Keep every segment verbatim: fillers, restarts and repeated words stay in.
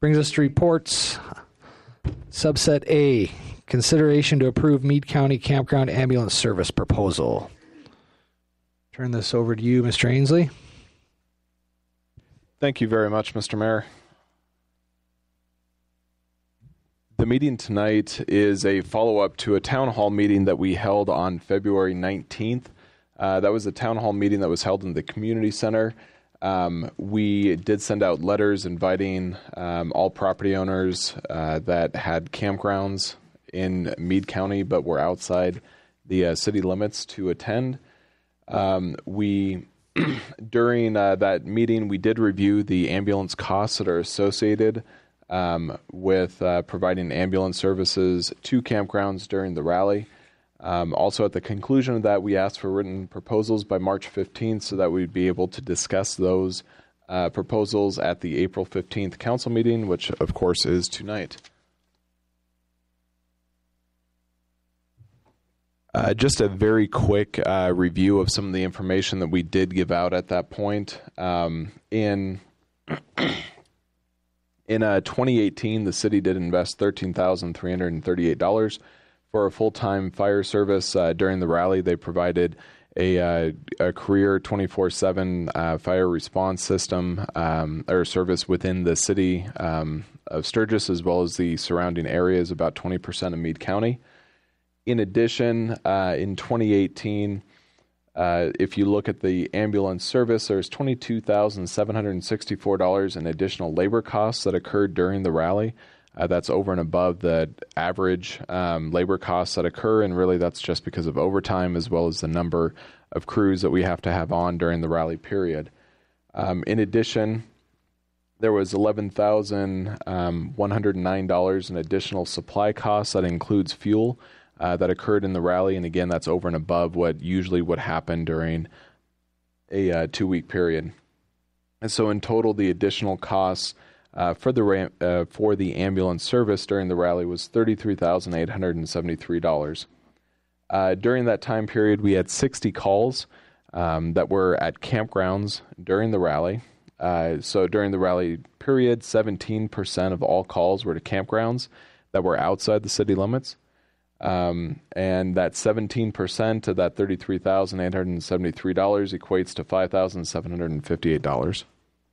Brings us to reports. Subset A, consideration to approve Meade County Campground Ambulance Service proposal. Turn this over to you, Mister Ainsley. Thank you very much, Mister Mayor. The meeting tonight is a follow-up to a town hall meeting that we held on February nineteenth. Uh, that was a town hall meeting that was held in the community center. Um, we did send out letters inviting um, all property owners uh, that had campgrounds in Meade County but were outside the uh, city limits to attend. Um, we, during uh, that meeting, we did review the ambulance costs that are associated um, with uh, providing ambulance services to campgrounds during the rally. Um, also, at the conclusion of that, we asked for written proposals by March fifteenth so that we'd be able to discuss those uh, proposals at the April fifteenth council meeting, which, of course, is tonight. Uh, just a very quick uh, review of some of the information that we did give out at that point. Um, in in uh, twenty eighteen, the city did invest thirteen thousand three hundred thirty-eight dollars for a full-time fire service. Uh, during the rally, they provided a, uh, a career twenty-four seven uh, fire response system um, or service within the city um, of Sturgis, as well as the surrounding areas, about twenty percent of Meade County. In addition, uh, in twenty eighteen, uh, if you look at the ambulance service, there's twenty-two thousand seven hundred sixty-four dollars in additional labor costs that occurred during the rally. Uh, that's over and above the average um, labor costs that occur, and really that's just because of overtime as well as the number of crews that we have to have on during the rally period. Um, in addition, there was eleven thousand one hundred nine dollars in additional supply costs. That includes fuel uh, that occurred in the rally, and again, that's over and above what usually would happen during a uh, two-week period. And so in total, the additional costs Uh, for the ram- uh, for the ambulance service during the rally was thirty-three thousand eight hundred seventy-three dollars. Uh, during that time period, we had sixty calls um, that were at campgrounds during the rally. Uh, so during the rally period, seventeen percent of all calls were to campgrounds that were outside the city limits. Um, and that seventeen percent of that thirty-three thousand eight hundred seventy-three dollars equates to five thousand seven hundred fifty-eight dollars.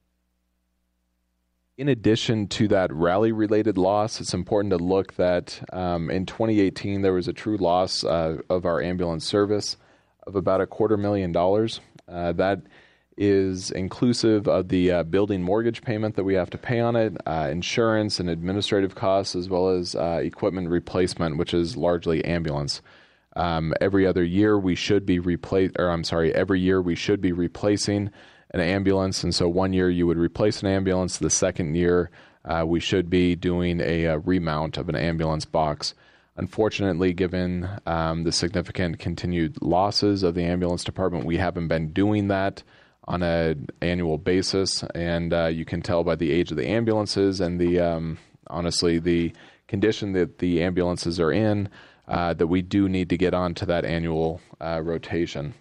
In addition to that rally-related loss, it's important to look that um, in twenty eighteen there was a true loss uh, of our ambulance service of about a quarter million dollars. Uh, that is inclusive of the uh, building mortgage payment that we have to pay on it, uh, insurance and administrative costs, as well as uh, equipment replacement, which is largely ambulance. Um, every other year we should be replace, or I'm sorry, every year we should be replacing an ambulance, and so one year you would replace an ambulance. The second year, uh, we should be doing a, a remount of an ambulance box. Unfortunately, given um, the significant continued losses of the ambulance department, we haven't been doing that on an annual basis, and uh, you can tell by the age of the ambulances and the um, honestly the condition that the ambulances are in uh, that we do need to get on to that annual uh, rotation.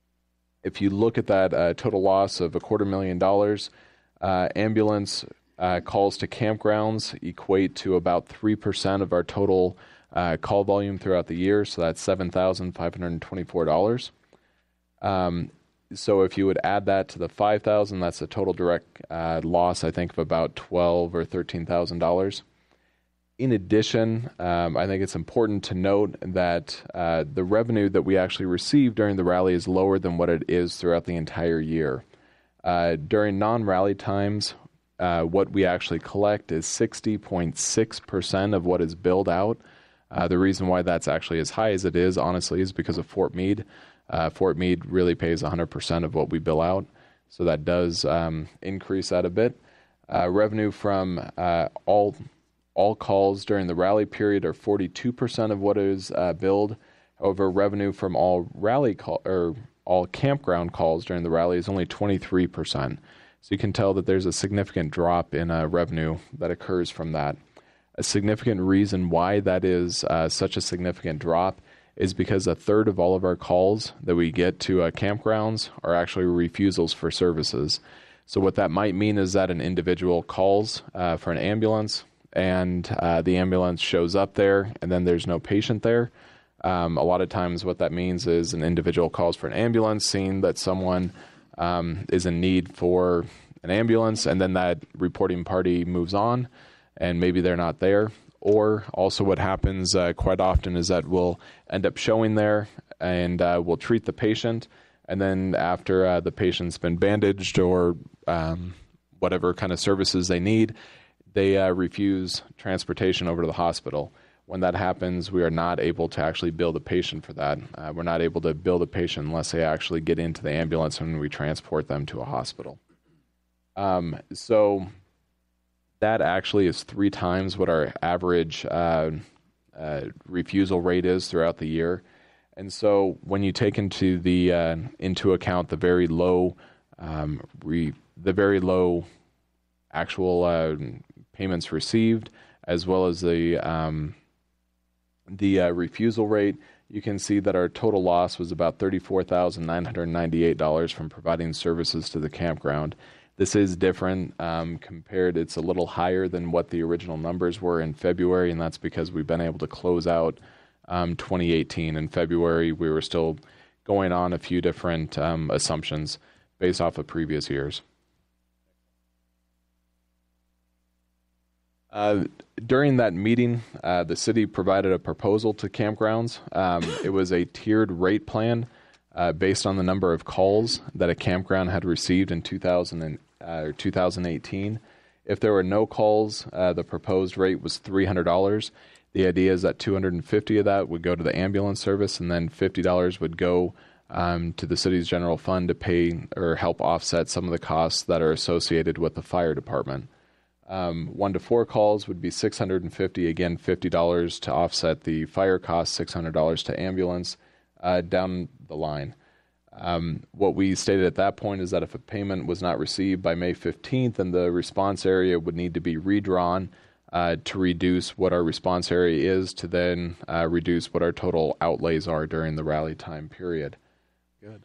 If you look at that uh, total loss of a quarter million dollars, uh, ambulance uh, calls to campgrounds equate to about three percent of our total uh, call volume throughout the year, so that's seven thousand five hundred twenty-four dollars. Um, so if you would add that to the five thousand dollars, that's a total direct uh, loss, I think, of about twelve thousand dollars or thirteen thousand dollars. In addition, um, I think it's important to note that uh, the revenue that we actually receive during the rally is lower than what it is throughout the entire year. Uh, during non-rally times, uh, what we actually collect is sixty point six percent of what is billed out. Uh, the reason why that's actually as high as it is, honestly, is because of Fort Meade. Uh, Fort Meade really pays one hundred percent of what we bill out, so that does um, increase that a bit. Uh, revenue from uh, all All calls during the rally period are forty-two percent of what is uh, billed. However, revenue from all rally call or all campground calls during the rally is only twenty-three percent. So you can tell that there's a significant drop in uh, revenue that occurs from that. A significant reason why that is uh, such a significant drop is because a third of all of our calls that we get to uh, campgrounds are actually refusals for services. So what that might mean is that an individual calls uh, for an ambulance, and uh, the ambulance shows up there, and then there's no patient there. Um, a lot of times what that means is an individual calls for an ambulance, seeing that someone um, is in need for an ambulance, and then that reporting party moves on, and maybe they're not there. Or also what happens uh, quite often is that we'll end up showing there, and uh, we'll treat the patient, and then after uh, the patient's been bandaged or um, whatever kind of services they need, they uh, refuse transportation over to the hospital. When that happens, we are not able to actually bill the patient for that. Uh, we're not able to bill the patient unless they actually get into the ambulance and we transport them to a hospital. Um, so that actually is three times what our average uh, uh, refusal rate is throughout the year. And so when you take into the uh, into account the very low um, re, the very low actual uh, payments received, as well as the um, the uh, refusal rate, you can see that our total loss was about thirty-four thousand nine hundred ninety-eight dollars from providing services to the campground. This is different um, compared. It's a little higher than what the original numbers were in February, and that's because we've been able to close out um, twenty eighteen. In February, we were still going on a few different um, assumptions based off of previous years. Uh, during that meeting, uh, the city provided a proposal to campgrounds. Um, it was a tiered rate plan uh, based on the number of calls that a campground had received in two thousand and, uh, or two thousand eighteen. If there were no calls, uh, the proposed rate was three hundred dollars. The idea is that two hundred fifty dollars of that would go to the ambulance service, and then fifty dollars would go um, to the city's general fund to pay or help offset some of the costs that are associated with the fire department. Um, one to four calls would be six hundred fifty dollars, again, fifty dollars to offset the fire costs, six hundred dollars to ambulance, uh, down the line. Um, what we stated at that point is that if a payment was not received by May fifteenth, then the response area would need to be redrawn uh, to reduce what our response area is, to then uh, reduce what our total outlays are during the rally time period. Good.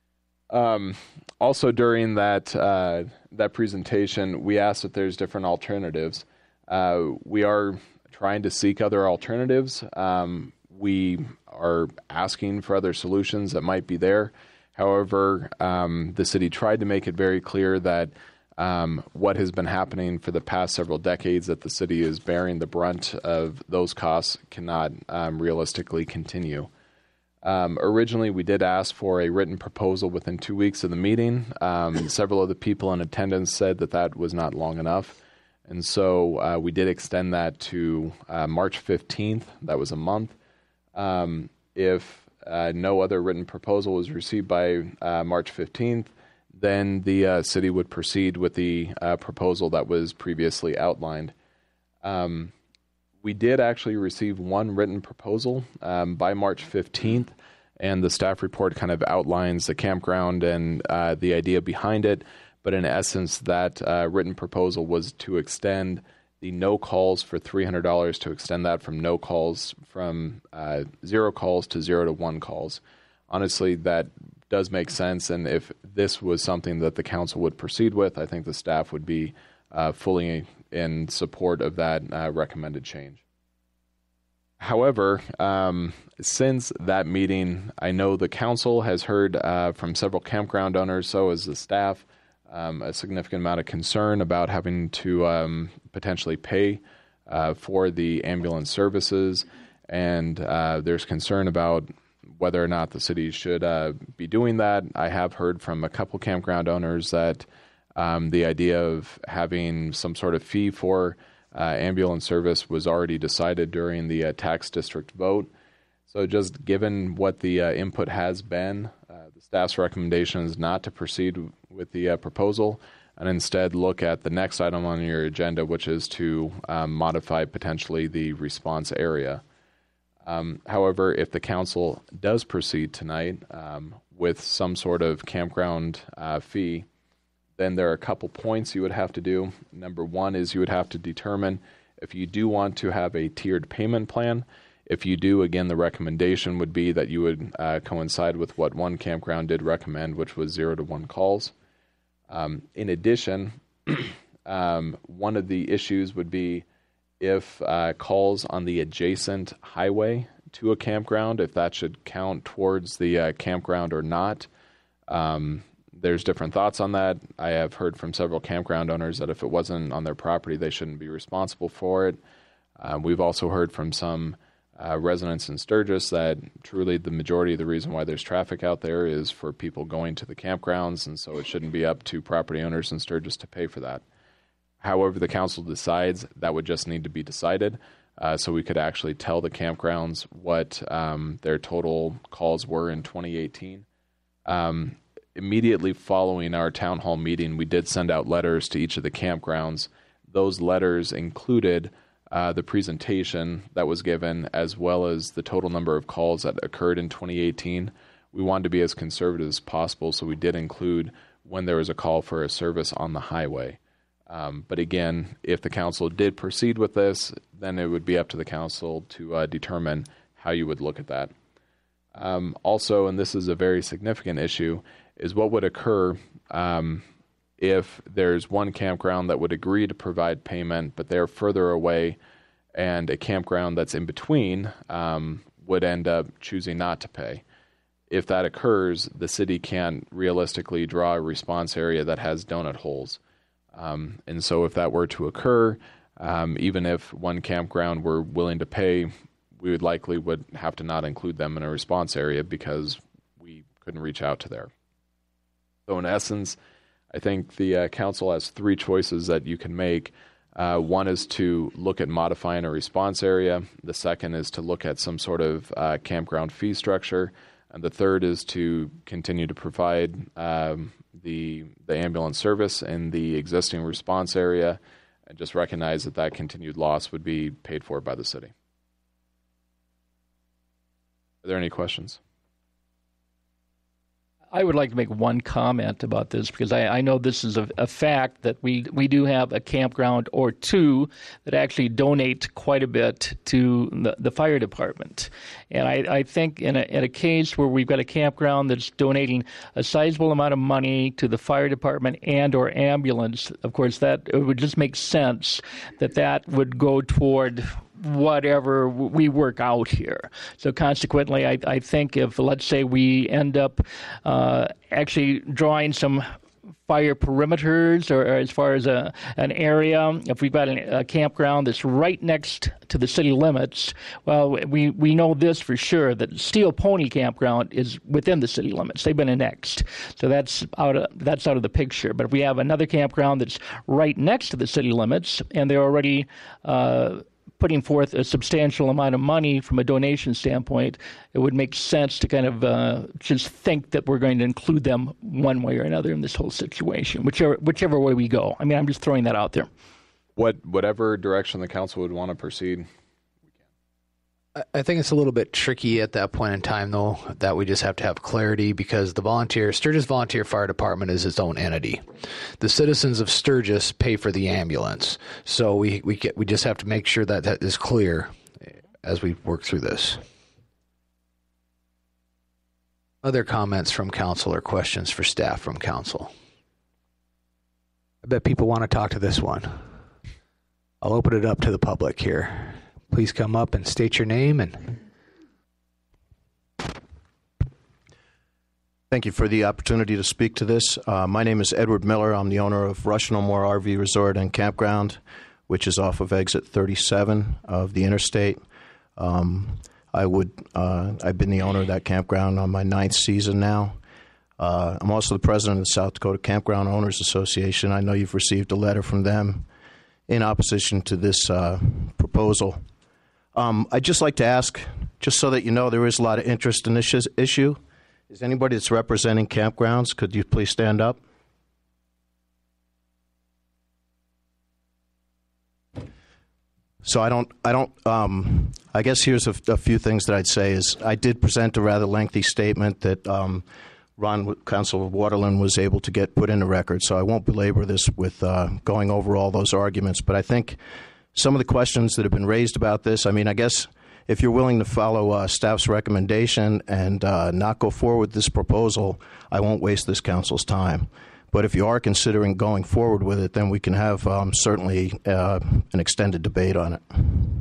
Um, also during that uh, that presentation, we asked if there's different alternatives. Uh, we are trying to seek other alternatives. Um, we are asking for other solutions that might be there. However, um, the city tried to make it very clear that um, what has been happening for the past several decades, that the city is bearing the brunt of those costs, cannot um, realistically continue. Um, originally, we did ask for a written proposal within two weeks of the meeting. Um, several of the people in attendance said that that was not long enough. And so uh, we did extend that to uh, March fifteenth. That was a month. Um, if uh, no other written proposal was received by uh, March fifteenth, then the uh, city would proceed with the uh, proposal that was previously outlined. Um, We did actually receive one written proposal um, by March fifteenth, and the staff report kind of outlines the campground and uh, the idea behind it. But in essence, that uh, written proposal was to extend the no calls for three hundred dollars, to extend that from no calls, from uh, zero calls to zero to one calls. Honestly, that does make sense, and if this was something that the council would proceed with, I think the staff would be uh, fully in support of that uh, recommended change. However, um, since that meeting, I know the council has heard uh, from several campground owners, so has the staff, um, a significant amount of concern about having to um, potentially pay uh, for the ambulance services, and uh, there's concern about whether or not the city should uh, be doing that. I have heard from a couple campground owners that Um, the idea of having some sort of fee for uh, ambulance service was already decided during the uh, tax district vote. So just given what the uh, input has been, uh, the staff's recommendation is not to proceed with the uh, proposal, and instead look at the next item on your agenda, which is to um, modify potentially the response area. Um, however, if the council does proceed tonight um, with some sort of campground uh, fee, then there are a couple points you would have to do. Number one is you would have to determine if you do want to have a tiered payment plan. If you do, again, the recommendation would be that you would uh, coincide with what one campground did recommend, which was zero to one calls. Um, in addition, um, one of the issues would be if uh, calls on the adjacent highway to a campground, if that should count towards the uh, campground or not. Um, there's different thoughts on that. I have heard from several campground owners that if it wasn't on their property, they shouldn't be responsible for it. Uh, we've also heard from some uh, residents in Sturgis that truly the majority of the reason why there's traffic out there is for people going to the campgrounds, and so it shouldn't be up to property owners in Sturgis to pay for that. However the council decides, that would just need to be decided, uh, so we could actually tell the campgrounds what um, their total calls were in twenty eighteen. Um, immediately following our town hall meeting, we did send out letters to each of the campgrounds. Those letters included uh, the presentation that was given, as well as the total number of calls that occurred in twenty eighteen. We wanted to be as conservative as possible, so we did include when there was a call for a service on the highway. Um, but again, if the council did proceed with this, then it would be up to the council to uh, determine how you would look at that. Um, also, and this is a very significant issue, is what would occur um, if there's one campground that would agree to provide payment, but they're further away, and a campground that's in between um, would end up choosing not to pay. If that occurs, the city can't realistically draw a response area that has donut holes. Um, and so if that were to occur, um, even if one campground were willing to pay, we would likely would have to not include them in a response area because we couldn't reach out to there. So in essence, I think the uh, council has three choices that you can make. Uh, one is to look at modifying a response area. The second is to look at some sort of uh, campground fee structure. And the third is to continue to provide um, the the ambulance service in the existing response area, and just recognize that that continued loss would be paid for by the city. Are there any questions? I would like to make one comment about this because I, I know this is a, a fact that we, we do have a campground or two that actually donate quite a bit to the, the fire department. And I, I think in a, in a case where we've got a campground that's donating a sizable amount of money to the fire department and or ambulance, of course, that it would just make sense that that would go toward whatever we work out here. So consequently, I, I think if, let's say, we end up uh, actually drawing some fire perimeters or, or as far as a, an area, if we've got a, a campground that's right next to the city limits, well, we, we know this for sure, that Steel Pony Campground is within the city limits. They've been annexed. So that's out of, that's out of the picture. But if we have another campground that's right next to the city limits and they're already uh, putting forth a substantial amount of money from a donation standpoint, it would make sense to kind of uh, just think that we're going to include them one way or another in this whole situation, whichever whichever way we go. I mean, I'm just throwing that out there. What whatever direction the council would want to proceed. I think it's a little bit tricky at that point in time, though, that we just have to have clarity because the volunteer, Sturgis Volunteer Fire Department is its own entity. The citizens of Sturgis pay for the ambulance. So we, we, get, we just have to make sure that that is clear as we work through this. Other comments from council or questions for staff from council? I bet people want to talk to this one. I'll open it up to the public here. Please come up and state your name. And thank you for the opportunity to speak to this. Uh, my name is Edward Miller. I'm the owner of Rush No More R V Resort and Campground, which is off of exit thirty-seven of the interstate. Um, I would, uh, I've been the owner of that campground on my ninth season now. Uh, I'm also the president of the South Dakota Campground Owners Association. I know you've received a letter from them in opposition to this uh, proposal. Um, I'd just like to ask, just so that you know there is a lot of interest in this issue, is anybody that's representing campgrounds, could you please stand up? So I don't, I don't, um, I guess here's a, a few things that I'd say is I did present a rather lengthy statement that um, Ron, Council of Waterland, was able to get put in the record, so I won't belabor this with uh, going over all those arguments, but I think some of the questions that have been raised about this, I mean, I guess if you're willing to follow uh, staff's recommendation and uh, not go forward with this proposal, I won't waste this council's time. But if you are considering going forward with it, then we can have um, certainly uh, an extended debate on it.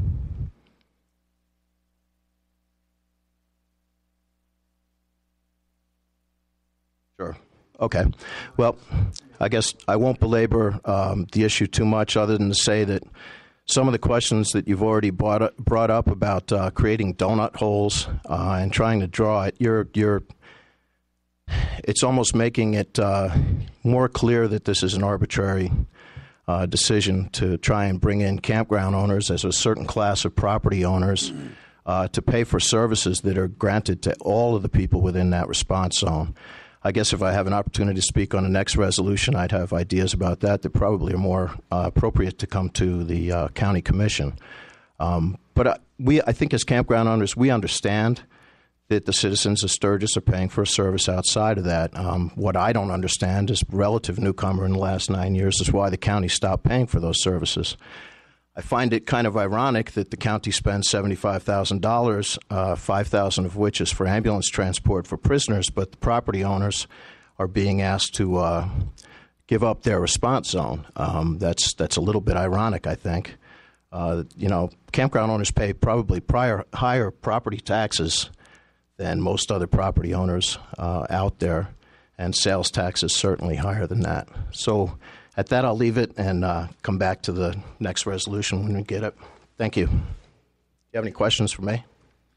Sure. Okay. Well, I guess I won't belabor um, the issue too much other than to say that some of the questions that you've already brought up, brought up about uh, creating donut holes uh, and trying to draw it, you're, you're, it's almost making it uh, more clear that this is an arbitrary uh, decision to try and bring in campground owners as a certain class of property owners uh, to pay for services that are granted to all of the people within that response zone. I guess if I have an opportunity to speak on the next resolution, I'd have ideas about that that probably are more uh, appropriate to come to the uh, county commission. Um, but uh, we, I think as campground owners, we understand that the citizens of Sturgis are paying for a service outside of that. Um, what I don't understand as a relative newcomer in the last nine years is why the county stopped paying for those services. I find it kind of ironic that the county spends seventy-five thousand dollars, uh, five thousand dollars of which is for ambulance transport for prisoners, but the property owners are being asked to uh, give up their response zone. Um, that's that's a little bit ironic, I think. Uh, you know, campground owners pay probably prior, higher property taxes than most other property owners uh, out there, and sales tax is certainly higher than that. So at that, I'll leave it and uh, come back to the next resolution when we get it. Thank you. Do you have any questions for me?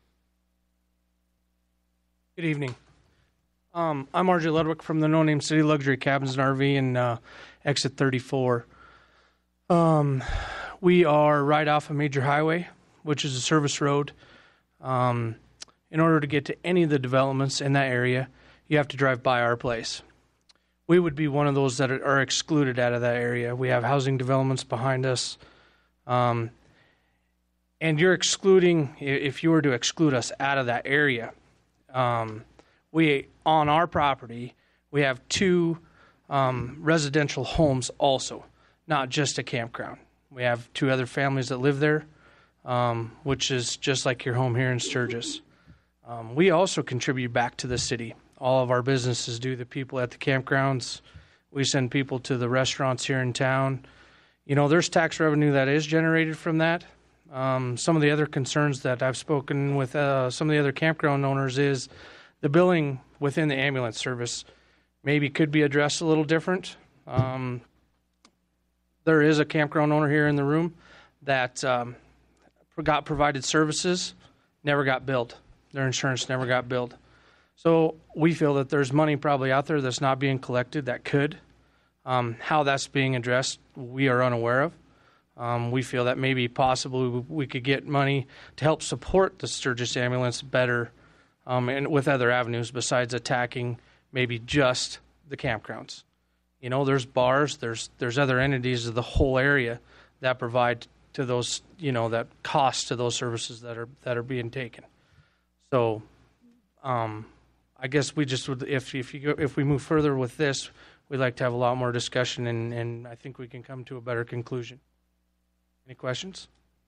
Good evening. Um, I'm R J Ludwig from the No Name City Luxury Cabins and R V in uh, Exit thirty-four. Um, we are right off a major highway, which is a service road. Um, in order to get to any of the developments in that area, you have to drive by our place. We would be one of those that are excluded out of that area. We have housing developments behind us. Um, and you're excluding, if you were to exclude us out of that area, um, we, on our property, we have two um, residential homes also, not just a campground. We have two other families that live there, um, which is just like your home here in Sturgis. Um, we also contribute back to the city. All of our businesses do. The people at the campgrounds, we send people to the restaurants here in town. You know, there's tax revenue that is generated from that. Um, some of the other concerns that I've spoken with uh, some of the other campground owners is the billing within the ambulance service maybe could be addressed a little different. Um, there is a campground owner here in the room that um, got provided services, never got billed. Their insurance never got billed. So we feel that there's money probably out there that's not being collected that could. Um, how that's being addressed, we are unaware of. Um, we feel that maybe possibly we could get money to help support the Sturgis ambulance better um, and with other avenues besides attacking maybe just the campgrounds. You know, there's bars, there's there's other entities of the whole area that provide to those, you know, that cost to those services that are that are being taken. So, um, I guess we just would, if if you go, if we move further with this, we'd like to have a lot more discussion, and, and I think we can come to a better conclusion. Any questions?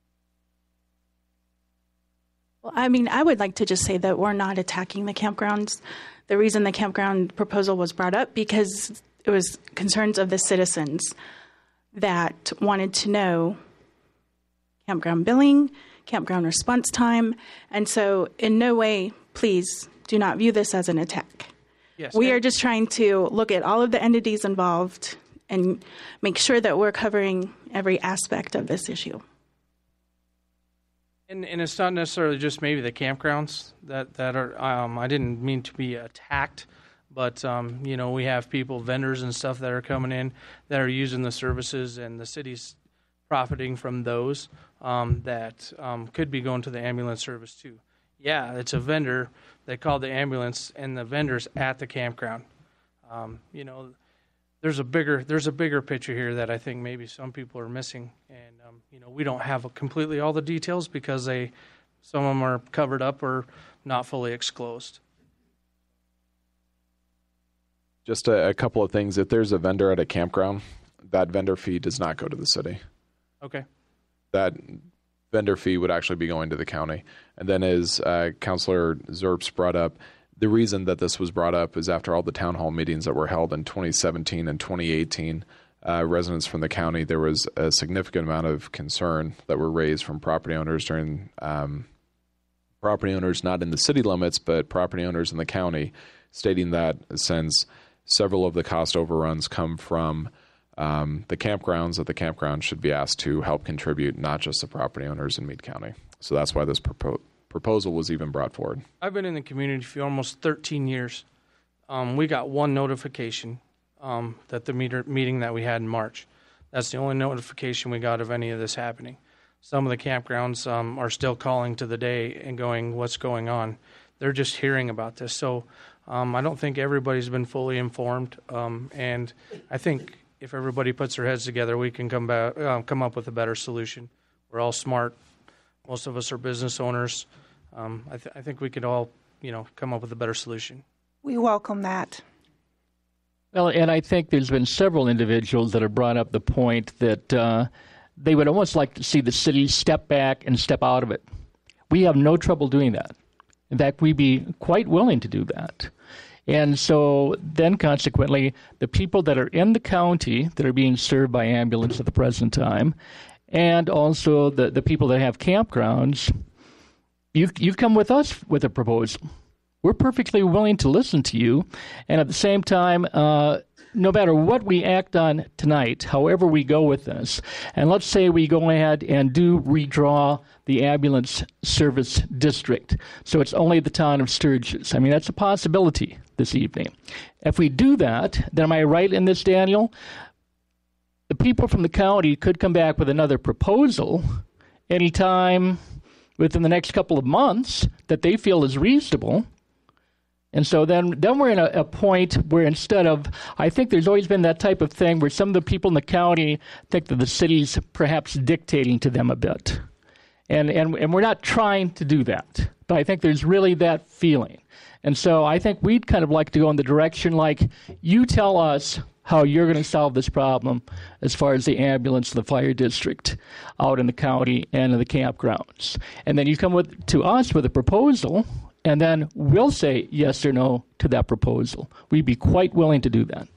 Well, I mean, I would like to just say that we're not attacking the campgrounds. The reason the campground proposal was brought up because it was concerns of the citizens that wanted to know campground billing, campground response time, and so in no way, please do not view this as an attack. Yes, we are just trying to look at all of the entities involved and make sure that we're covering every aspect of this issue. And, and it's not necessarily just maybe the campgrounds that, that are, um, I didn't mean to be attacked, but, um, you know, we have people, vendors and stuff that are coming in that are using the services, and the city's profiting from those um, that um, could be going to the ambulance service too. Yeah, it's a vendor. They called the ambulance, and the vendor's at the campground. Um, you know, there's a bigger there's a bigger picture here that I think maybe some people are missing, and um, you know, we don't have completely all the details because they some of them are covered up or not fully disclosed. Just a, a couple of things. If there's a vendor at a campground, that vendor fee does not go to the city. Okay. That vendor fee would actually be going to the county. And then as uh, Councilor Zerps brought up, the reason that this was brought up is after all the town hall meetings that were held in twenty seventeen and twenty eighteen, uh, residents from the county, there was a significant amount of concern that were raised from property owners during um, property owners not in the city limits, but property owners in the county, stating that since several of the cost overruns come from um, the campgrounds, that the campgrounds should be asked to help contribute, not just the property owners in Meade County. So that's why this propo- proposal was even brought forward. I've been in the community for almost thirteen years. Um, we got one notification um, that the meter, meeting that we had in March. That's the only notification we got of any of this happening. Some of the campgrounds um, are still calling to the day and going, what's going on? They're just hearing about this. So um, I don't think everybody's been fully informed. Um, and I think if everybody puts their heads together, we can come back, uh, come up with a better solution. We're all smart. Most of us are business owners. Um, I, th- I think we could all, you know, come up with a better solution. We welcome that. Well, and I think there's been several individuals that have brought up the point that uh, they would almost like to see the city step back and step out of it. We have no trouble doing that. In fact, we'd be quite willing to do that. And so then consequently, the people that are in the county that are being served by ambulance at the present time, and also the, the people that have campgrounds, you've, you've come with us with a proposal. We're perfectly willing to listen to you. And at the same time, uh, no matter what we act on tonight, however we go with this, and let's say we go ahead and do redraw the ambulance service district, so it's only the town of Sturgis. I mean, that's a possibility this evening. If we do that, then am I right in this, Daniel? The people from the county could come back with another proposal anytime within the next couple of months that they feel is reasonable. And so then, then we're in a, a point where instead of, I think there's always been that type of thing where some of the people in the county think that the city's perhaps dictating to them a bit. And, and, and we're not trying to do that. But I think there's really that feeling. And so I think we'd kind of like to go in the direction like, you tell us how you're going to solve this problem as far as the ambulance, the fire district out in the county and in the campgrounds. And then you come with to us with a proposal, and then we'll say yes or no to that proposal. We'd be quite willing to do that.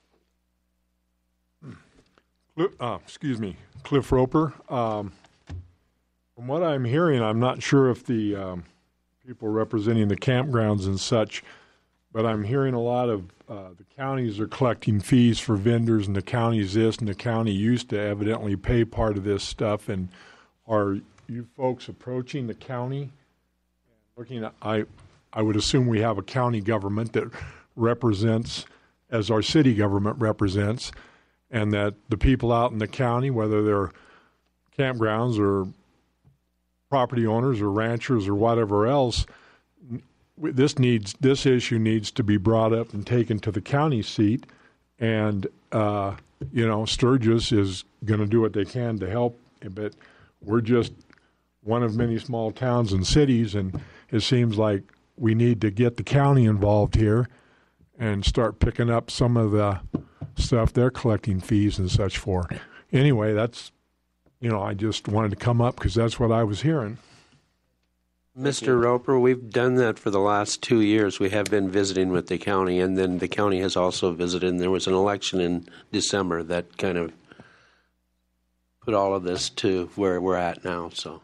Uh, excuse me, Cliff Roper. Um, from what I'm hearing, I'm not sure if the um, people representing the campgrounds and such, but I'm hearing a lot of uh, the counties are collecting fees for vendors, and the county's this, and the county used to evidently pay part of this stuff. And are you folks approaching the county? Looking at, I, I would assume we have a county government that represents, as our city government represents, and that the people out in the county, whether they're campgrounds or property owners or ranchers or whatever else, this needs this issue needs to be brought up and taken to the county seat. And uh, you know, Sturgis is going to do what they can to help, but we're just one of many small towns and cities, and it seems like we need to get the county involved here and start picking up some of the stuff they're collecting fees and such for. Anyway, that's, you know, I just wanted to come up because that's what I was hearing. Mister Roper, we've done that for the last two years. We have been visiting with the county, and then the county has also visited, and there was an election in December that kind of put all of this to where we're at now, so.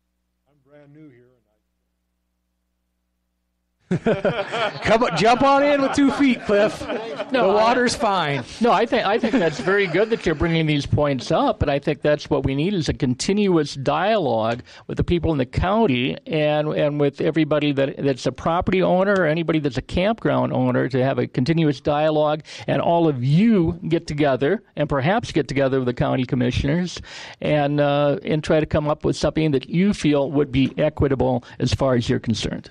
Come on, jump on in with two feet, Cliff. No, the water's I, fine. No, I think I think that's very good that you're bringing these points up, but I think that's what we need is a continuous dialogue with the people in the county and and with everybody that that's a property owner or anybody that's a campground owner to have a continuous dialogue, and all of you get together and perhaps get together with the county commissioners and uh, and try to come up with something that you feel would be equitable as far as you're concerned.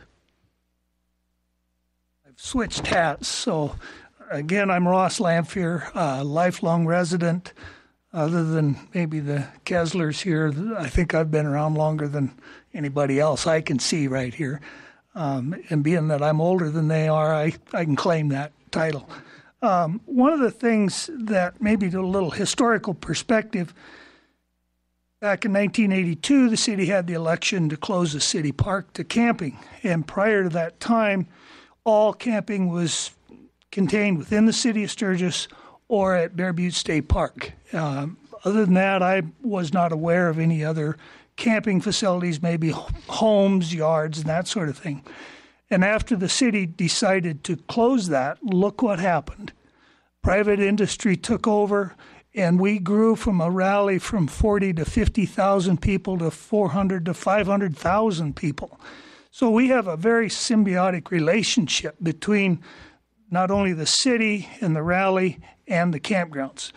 Switched hats. So, again, I'm Ross Lamphere, a lifelong resident. Other than maybe the Kesslers here, I think I've been around longer than anybody else I can see right here. Um, and being that I'm older than they are, I, I can claim that title. Um, one of the things that maybe to a little historical perspective, back in nineteen eighty-two, the city had the election to close the city park to camping. And prior to that time, all camping was contained within the city of Sturgis or at Bear Butte State Park. Um, other than that, I was not aware of any other camping facilities, maybe homes, yards, and that sort of thing. And after the city decided to close that, look what happened. Private industry took over, and we grew from a rally from forty to fifty thousand people to four hundred to five hundred thousand people. So we have a very symbiotic relationship between not only the city and the rally and the campgrounds.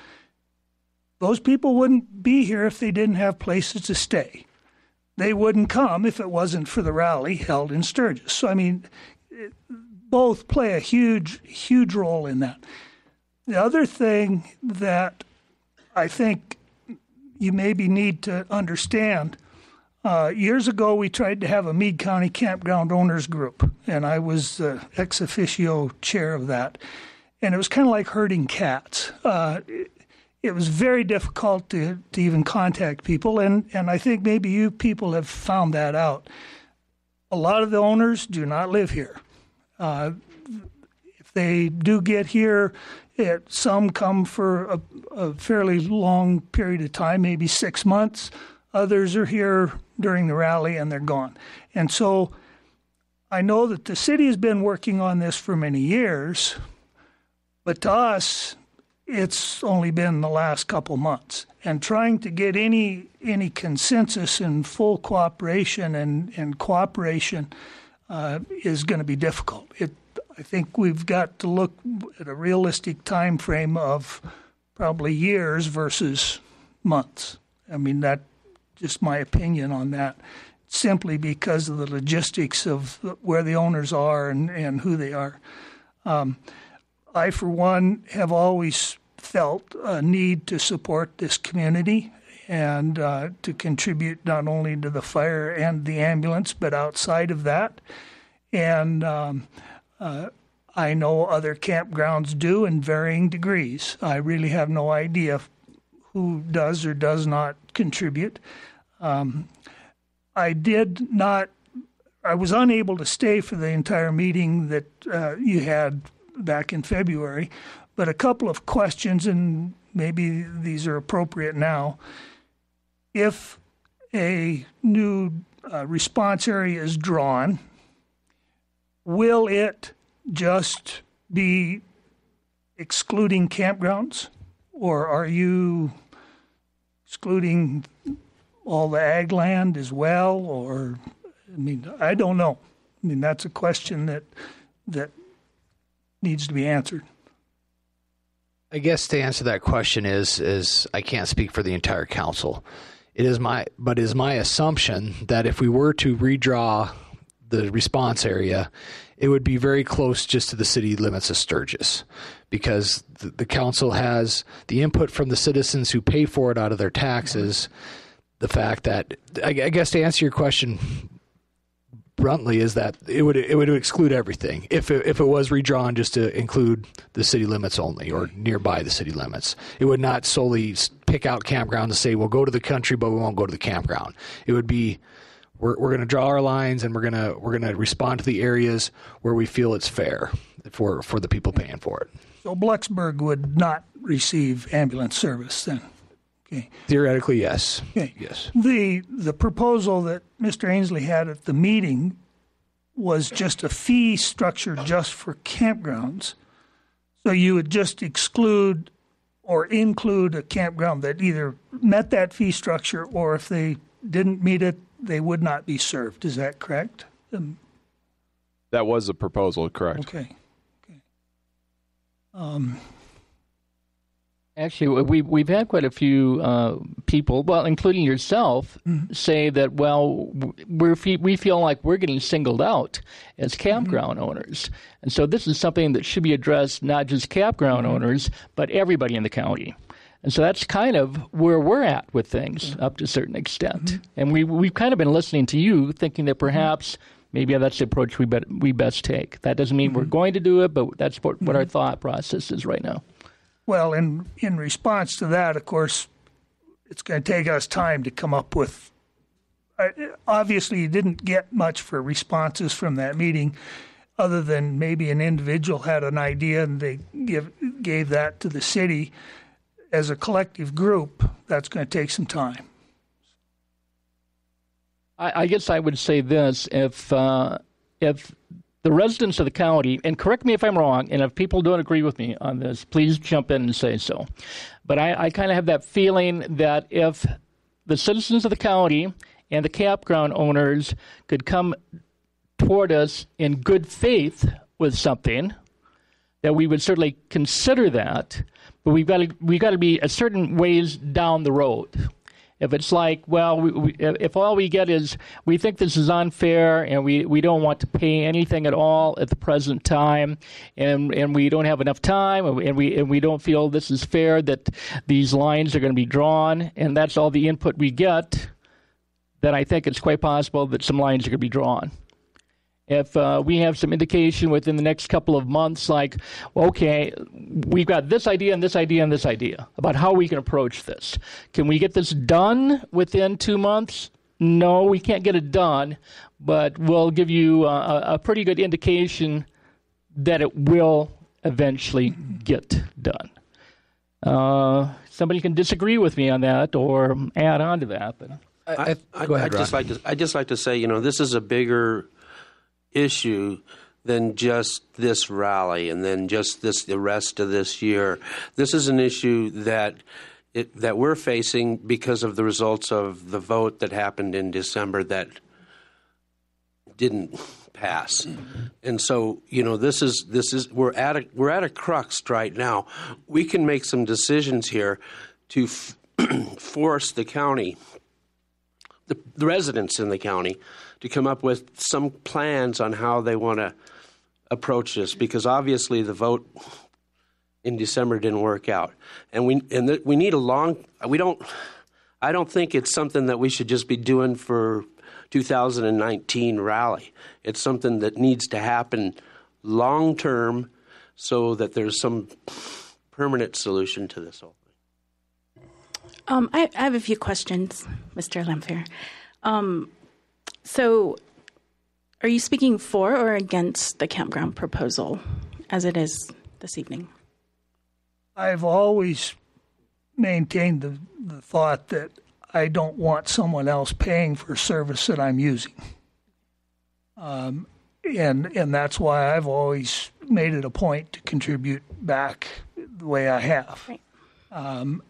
Those people wouldn't be here if they didn't have places to stay. They wouldn't come if it wasn't for the rally held in Sturgis. So, I mean, it, both play a huge, huge role in that. The other thing that I think you maybe need to understand, uh, years ago we tried to have a Meade County Campground Owners Group, and I was uh, ex officio chair of that. And it was kind of like herding cats. Uh, it, it was very difficult to, to even contact people, and, and I think maybe you people have found that out. A lot of the owners do not live here. Uh, if they do get here, it, some come for a, a fairly long period of time, maybe six months. Others are here during the rally, and they're gone. And so I know that the city has been working on this for many years, but to us, it's only been the last couple months. And trying to get any any consensus and full cooperation and, and cooperation uh, is going to be difficult. It, I think we've got to look at a realistic time frame of probably years versus months. I mean, that's just my opinion on that, simply because of the logistics of where the owners are and, and who they are. Um, I, for one, have always felt a need to support this community and uh, to contribute not only to the fire and the ambulance, but outside of that. And um, uh, I know other campgrounds do in varying degrees. I really have no idea who does or does not contribute. Um, I did not, I was unable to stay for the entire meeting that uh, you had back in February, but a couple of questions, and maybe these are appropriate now. If a new uh, response area is drawn, will it just be excluding campgrounds, or are you excluding all the ag land as well? Or, I mean, I don't know. I mean, that's a question that that needs to be answered. I guess to answer that question is is I can't speak for the entire council. It is my, but it is my assumption that if we were to redraw the response area, it would be very close just to the city limits of Sturgis, because the, the council has the input from the citizens who pay for it out of their taxes. The fact that, I, I guess to answer your question bluntly, is that it would it would exclude everything if it, if it was redrawn just to include the city limits only or nearby the city limits. It would not solely pick out campground to say we'll go to the country but we won't go to the campground. It would be we're we're going to draw our lines and we're gonna we're gonna respond to the areas where we feel it's fair for for the people paying for it. So Blacksburg would not receive ambulance service then. Okay. Theoretically, yes. Okay. Yes. The the proposal that Mister Ainsley had at the meeting was just a fee structure just for campgrounds. So you would just exclude or include a campground that either met that fee structure, or if they didn't meet it, they would not be served. Is that correct? Um, that was a proposal, correct? Okay. Okay. Um. Actually, we we've had quite a few uh, people, well, including yourself, mm-hmm. say that, well, we we feel like we're getting singled out as campground mm-hmm. owners, and so this is something that should be addressed not just campground mm-hmm. owners, but everybody in the county. And so that's kind of where we're at with things mm-hmm. up to a certain extent. Mm-hmm. And we we've kind of been listening to you, thinking that perhaps mm-hmm. maybe that's the approach we bet, we best take. That doesn't mean mm-hmm. we're going to do it, but that's what, mm-hmm. what our thought process is right now. Well, in in response to that, of course, it's going to take us time to come up with. Uh, obviously, you didn't get much for responses from that meeting. other than maybe an individual had an idea and they give, gave that to the city, as a collective group, that's going to take some time. I, I guess I would say this: if uh, if the residents of the county, and correct me if I'm wrong, and if people don't agree with me on this, please jump in and say so. But I, I kind of have that feeling that if the citizens of the county and the campground owners could come toward us in good faith with something, that we would certainly consider that. But we've got to we've got to be a certain ways down the road. If it's like, well, we, we, if all we get is we think this is unfair and we, we don't want to pay anything at all at the present time, and and we don't have enough time, and we and we don't feel this is fair, that these lines are going to be drawn, and that's all the input we get, then I think it's quite possible that some lines are going to be drawn. If uh, we have some indication within the next couple of months, like, okay, we've got this idea and this idea and this idea about how we can approach this. Can we get this done within two months? No, we can't get it done, but we'll give you a, a pretty good indication that it will eventually get done. Uh, somebody can disagree with me on that or add on to that. But I, I, go ahead, I'd just like to, I'd just like to say, you know, this is a bigger issue than just this rally and then just this the rest of this year. This is an issue that it, that we're facing because of the results of the vote that happened in December that didn't pass. And so, you know, this is this is we're at a we're at a crux right now. We can make some decisions here to f- force the county, the, the residents in the county, to come up with some plans on how they want to approach this, because obviously the vote in December didn't work out, and we and th- we need a long. We don't. I don't think it's something that we should just be doing for two thousand nineteen rally. It's something that needs to happen long term, so that there's some permanent solution to this whole thing. Um, I, I have a few questions, Mister Lamphere. Um, So, are you speaking for or against the campground proposal as it is this evening? I've always maintained the, the thought that I don't want someone else paying for service that I'm using. Um, and and that's why I've always made it a point to contribute back the way I have. Right. Um,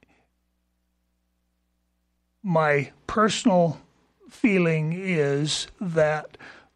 my personal feeling is that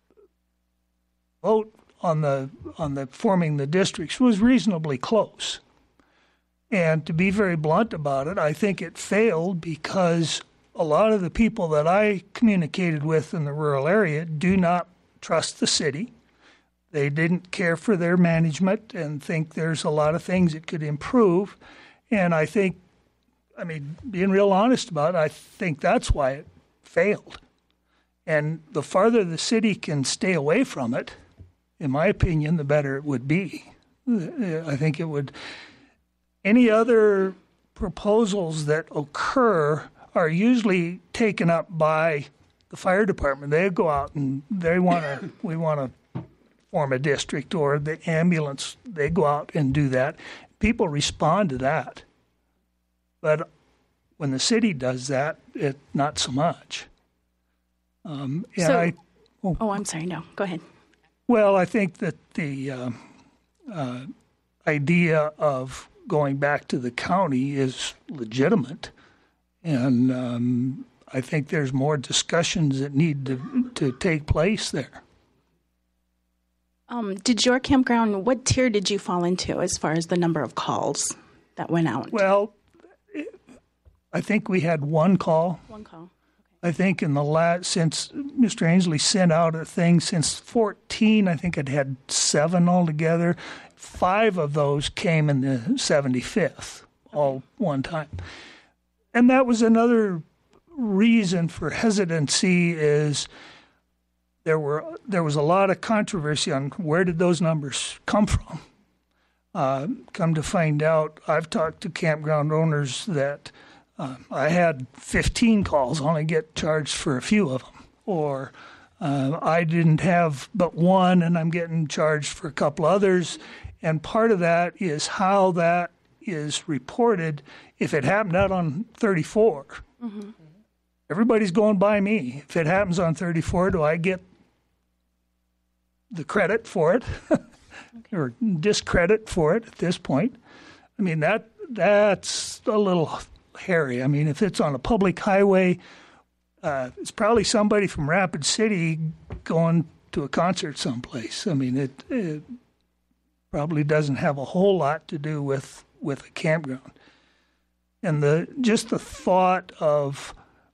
vote on the on the forming the districts was reasonably close. And to be very blunt about it, I think it failed because a lot of the people that I communicated with in the rural area do not trust the city. They didn't care for their management and think there's a lot of things it could improve. And I think, I mean, being real honest about it, I think that's why it failed. And the farther the city can stay away from it, in my opinion, the better it would be. I think it would. Any other proposals that occur are usually taken up by the fire department. They go out and they want to, we want to form a district, or the ambulance, they go out and do that. People respond to that. But when the city does that, it not so much. Um, and so, I, oh, oh, I'm sorry. No, go ahead. Well, I think that the uh, uh, idea of going back to the county is legitimate, and um, I think there's more discussions that need to to take place there. Um, did your campground, what tier did you fall into as far as the number of calls that went out? Well, I think we had one call. One call. I think in the last, since Mister Ainsley sent out a thing since fourteen, I think it had seven altogether. Five of those came in the seventy-fifth, all one time. And that was another reason for hesitancy, is there were there was a lot of controversy on where did those numbers come from. Uh, come to find out, I've talked to campground owners that Uh, I had fifteen calls, only get charged for a few of them. Or Uh, I didn't have but one, and I'm getting charged for a couple others. And part of that is how that is reported. If it happened out on thirty-four, mm-hmm. everybody's going by me. If it happens on thirty-four, do I get the credit for it or discredit for it at this point? I mean, that that's a little hairy. I mean, if it's on a public highway, uh, it's probably somebody from Rapid City going to a concert someplace. I mean, it, it probably doesn't have a whole lot to do with, with a campground. And the just the thought of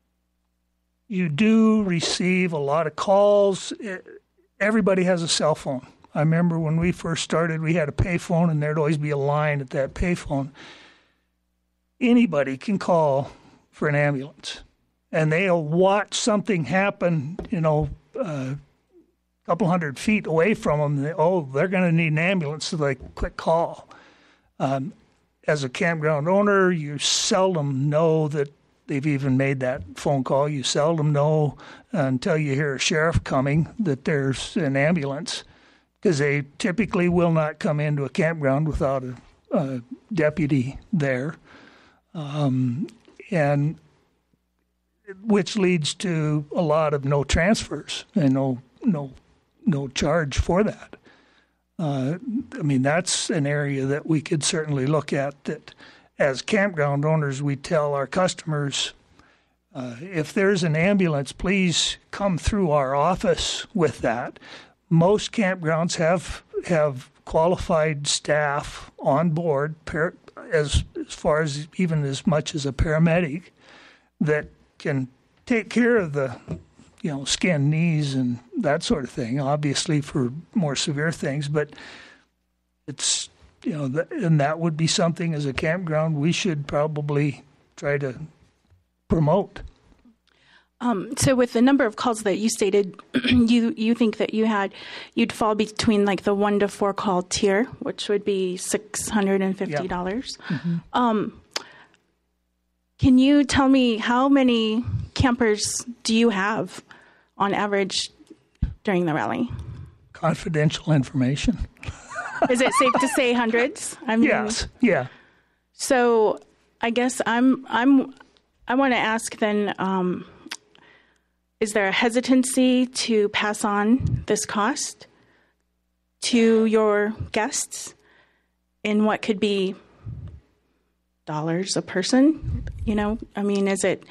you do receive a lot of calls. It, everybody has a cell phone. I remember when we first started, we had a payphone, and there'd always be a line at that payphone. Anybody can call for an ambulance, and they'll watch something happen, you know, uh, a couple hundred feet away from them. They, oh, they're going to need an ambulance, so they quick call. Um, as a campground owner, you seldom know that they've even made that phone call. You seldom know until you hear a sheriff coming that there's an ambulance, because they typically will not come into a campground without a, a deputy there. Um, and which leads to a lot of no transfers and no no no charge for that. Uh, I mean, that's an area that we could certainly look at. That as campground owners, we tell our customers, uh, if there's an ambulance, please come through our office with that. Most campgrounds have have qualified staff on board, par- as as far as even as much as a paramedic, that can take care of the, you know, skin, knees, and that sort of thing. Obviously, for more severe things, but it's, you know, th- and that would be something as a campground we should probably try to promote. Um, so with the number of calls that you stated, you you think that you had, you'd fall between like the one to four call tier, which would be six hundred and fifty dollars. Yeah. Mm-hmm. Um, can you tell me how many campers do you have on average during the rally? Confidential information. Is it safe to say hundreds? I mean, yes. Yeah. So I guess I'm I'm I want to ask then. Um, Is there a hesitancy to pass on this cost to your guests in what could be dollars a person? You know, I mean, is it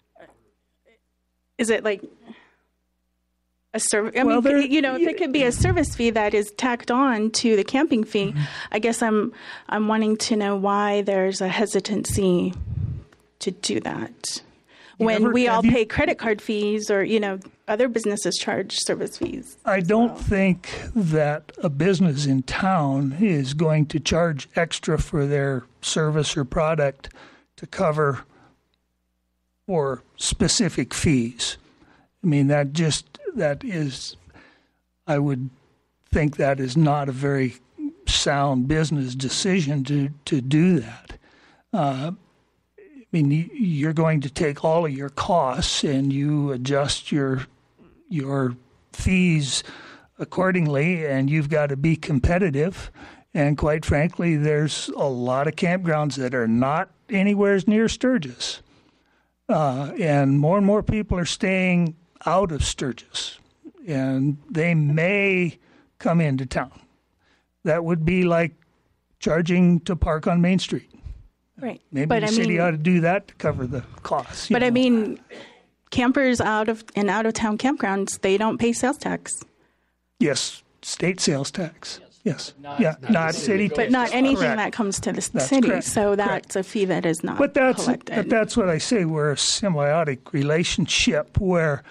is it like a service? I well, mean, you know, if it could be a service fee that is tacked on to the camping fee, mm-hmm. I guess I'm I'm wanting to know why there's a hesitancy to do that. When ever, we all you, pay credit card fees, or, you know, other businesses charge service fees. I don't so. think that a business in town is going to charge extra for their service or product to cover for specific fees. I mean, that just, that is, I would think that is not a very sound business decision to, to do that. Uh, I mean, you're going to take all of your costs and you adjust your your fees accordingly, and you've got to be competitive. And quite frankly, there's a lot of campgrounds that are not anywhere near Sturgis. Uh, and more and more people are staying out of Sturgis, and they may come into town. That would be like charging to park on Main Street. Right. Maybe but the I city mean, ought to do that to cover the costs. But know. I mean, campers out of in out of town campgrounds, they don't pay sales tax. Yes, state sales tax. Yes. yes. Not, yeah, not, not city. But not anything correct. that comes to the that's city. Correct. So that's correct. a fee that is not but that's, collected. But that's what I say. We're a symbiotic relationship where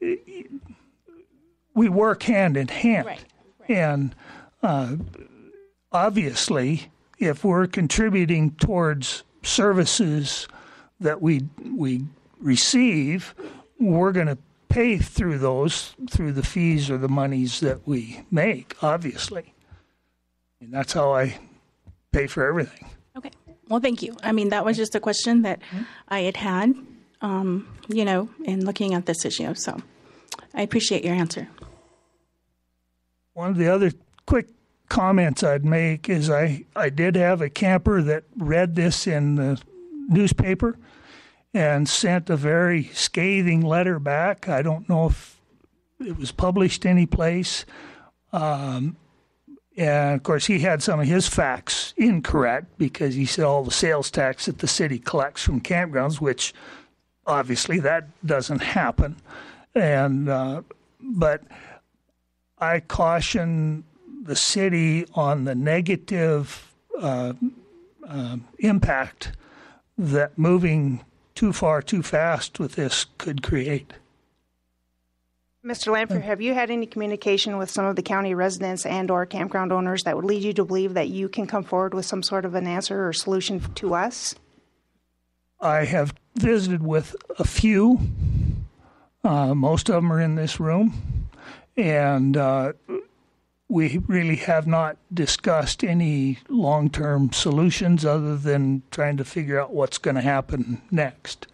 we work hand in hand. Right. Right. And uh, obviously, if we're contributing towards services that we we receive, we're going to pay through those, through the fees or the monies that we make, obviously. And that's how I pay for everything. Okay. Well, thank you. I mean, that was just a question that mm-hmm. I had had, um, you know, in looking at this issue. So I appreciate your answer. One of the other quick comments I'd make is I, I did have a camper that read this in the newspaper and sent a very scathing letter back. I don't know if it was published any place. Um, and, of course, he had some of his facts incorrect because he said all the sales tax that the city collects from campgrounds, which obviously that doesn't happen. And uh, but I caution the city on the negative uh, uh, impact that moving too far too fast with this could create. Mister Lanphier, have you had any communication with some of the county residents and or campground owners that would lead you to believe that you can come forward with some sort of an answer or solution to us? I have visited with a few. Uh, most of them are in this room. And uh, we really have not discussed any long-term solutions other than trying to figure out what's going to happen next.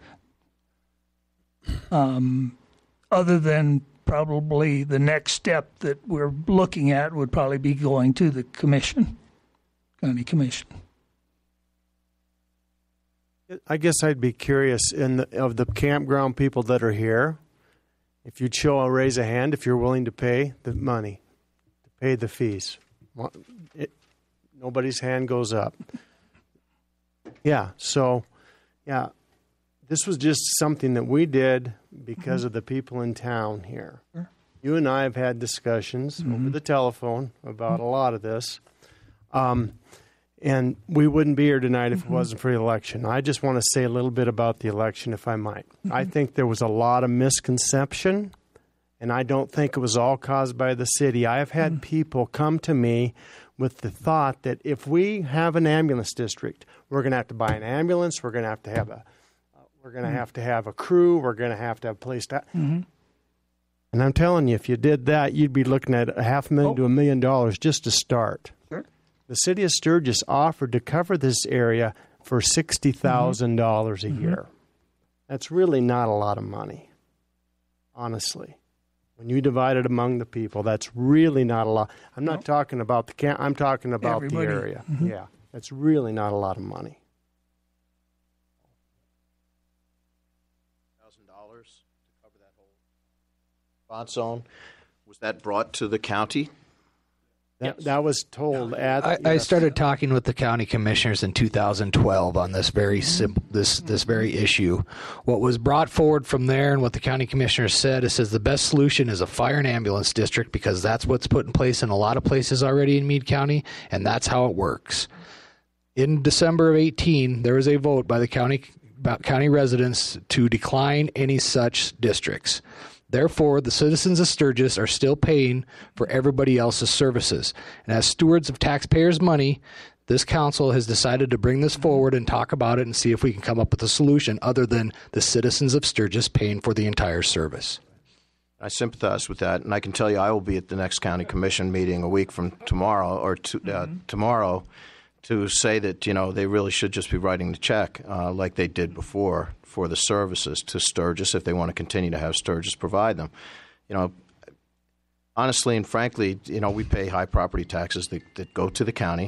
Um, other than probably the next step that we're looking at would probably be going to the commission, county commission. I guess I'd be curious in the, of the campground people that are here, if you'd show a raise a hand if you're willing to pay the money, to pay the fees. It, nobody's hand goes up. Yeah, so, yeah, this was just something that we did because mm-hmm. of the people in town here. Sure. You and I have had discussions mm-hmm. over the telephone about mm-hmm. a lot of this. Um, and we wouldn't be here tonight if mm-hmm. it wasn't for the election. I just want to say a little bit about the election, if I might. Mm-hmm. I think there was a lot of misconception, and I don't think it was all caused by the city. I have had mm-hmm. people come to me with the thought that if we have an ambulance district, we're going to have to buy an ambulance, we're going to have to have a We're going to have to have a crew. We're going to have to have a place to... Mm-hmm. And I'm telling you, if you did that, you'd be looking at a half a million oh. to a million dollars just to start. Sure. The city of Sturgis offered to cover this area for sixty thousand dollars mm-hmm. a year. Mm-hmm. That's really not a lot of money, honestly. When you divide it among the people, that's really not a lot. I'm not no. talking about the camp. I'm talking about Everybody. the area. Mm-hmm. Yeah, that's really not a lot of money. Spot zone, was that brought to the county? That, yes. that was told at. I, yes. I started talking with the county commissioners in two thousand twelve on this very simple, this this very issue. What was brought forward from there, and what the county commissioners said, is says the best solution is a fire and ambulance district because that's what's put in place in a lot of places already in Meade County, and that's how it works. In December of eighteen, there was a vote by the county county residents to decline any such districts. Therefore, the citizens of Sturgis are still paying for everybody else's services. And as stewards of taxpayers' money, this council has decided to bring this forward and talk about it and see if we can come up with a solution other than the citizens of Sturgis paying for the entire service. I sympathize with that, and I can tell you I will be at the next county commission meeting a week from tomorrow or to, uh, mm-hmm. tomorrow to say that, you know, they really should just be writing the check uh, like they did before for the services to Sturgis if they want to continue to have Sturgis provide them. You know, honestly and frankly, you know, we pay high property taxes that, that go to the county.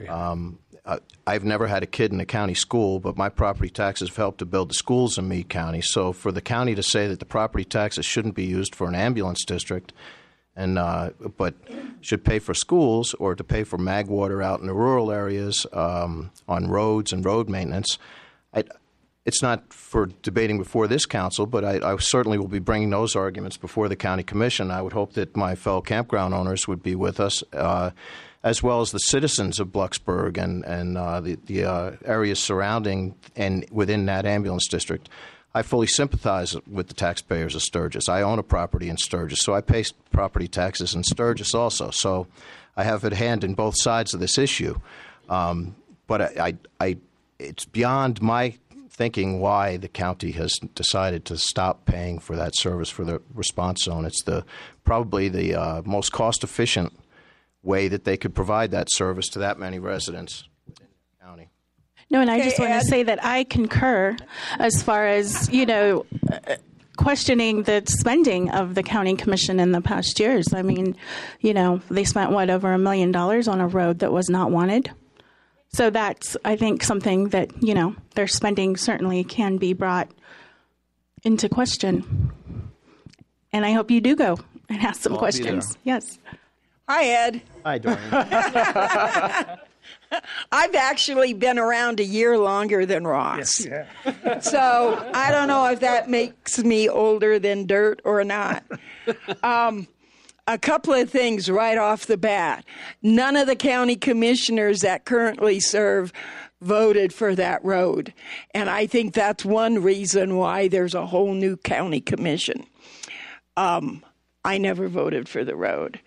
Um, I, I've never had a kid in a county school, but my property taxes have helped to build the schools in Meade County. So for the county to say that the property taxes shouldn't be used for an ambulance district and uh, but should pay for schools or to pay for mag water out in the rural areas um, on roads and road maintenance, I, it's not for debating before this council, but I, I certainly will be bringing those arguments before the county commission. I would hope that my fellow campground owners would be with us, uh, as well as the citizens of Blucksburg and, and uh, the, the uh, areas surrounding and within that ambulance district. I fully sympathize with the taxpayers of Sturgis. I own a property in Sturgis, so I pay property taxes in Sturgis also. So I have a hand in both sides of this issue. Um, but I, I, I, it's beyond my thinking why the county has decided to stop paying for that service for the response zone. It's the probably the uh, most cost-efficient way that they could provide that service to that many residents within the county. No, and I just want to say that I concur as far as, you know, questioning the spending of the county commission in the past years. I mean, you know, they spent, what, over a million dollars on a road that was not wanted. So that's, I think, something that, you know, their spending certainly can be brought into question. And I hope you do go and ask some I'll questions. Yes. Hi, Ed. Hi, Dorian. I've actually been around a year longer than Ross. Yes, yeah. So I don't know if that makes me older than dirt or not. Um, a couple of things right off the bat. None of the county commissioners that currently serve voted for that road. And I think that's one reason why there's a whole new county commission. Um, I never voted for the road.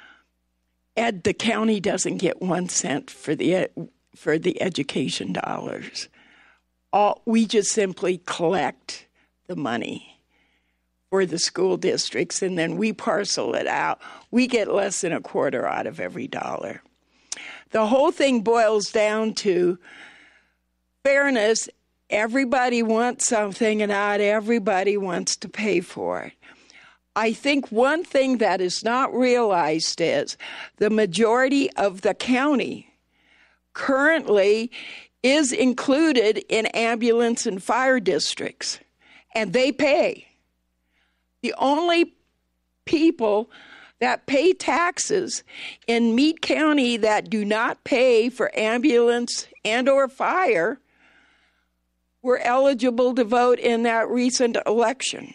Ed, the county doesn't get one cent for the for the education dollars. All, we just simply collect the money for the school districts, and then we parcel it out. We get less than a quarter out of every dollar. The whole thing boils down to fairness. Everybody wants something, and not everybody wants to pay for it. I think one thing that is not realized is the majority of the county currently is included in ambulance and fire districts, and they pay. The only people that pay taxes in Meade County that do not pay for ambulance and or fire were eligible to vote in that recent election.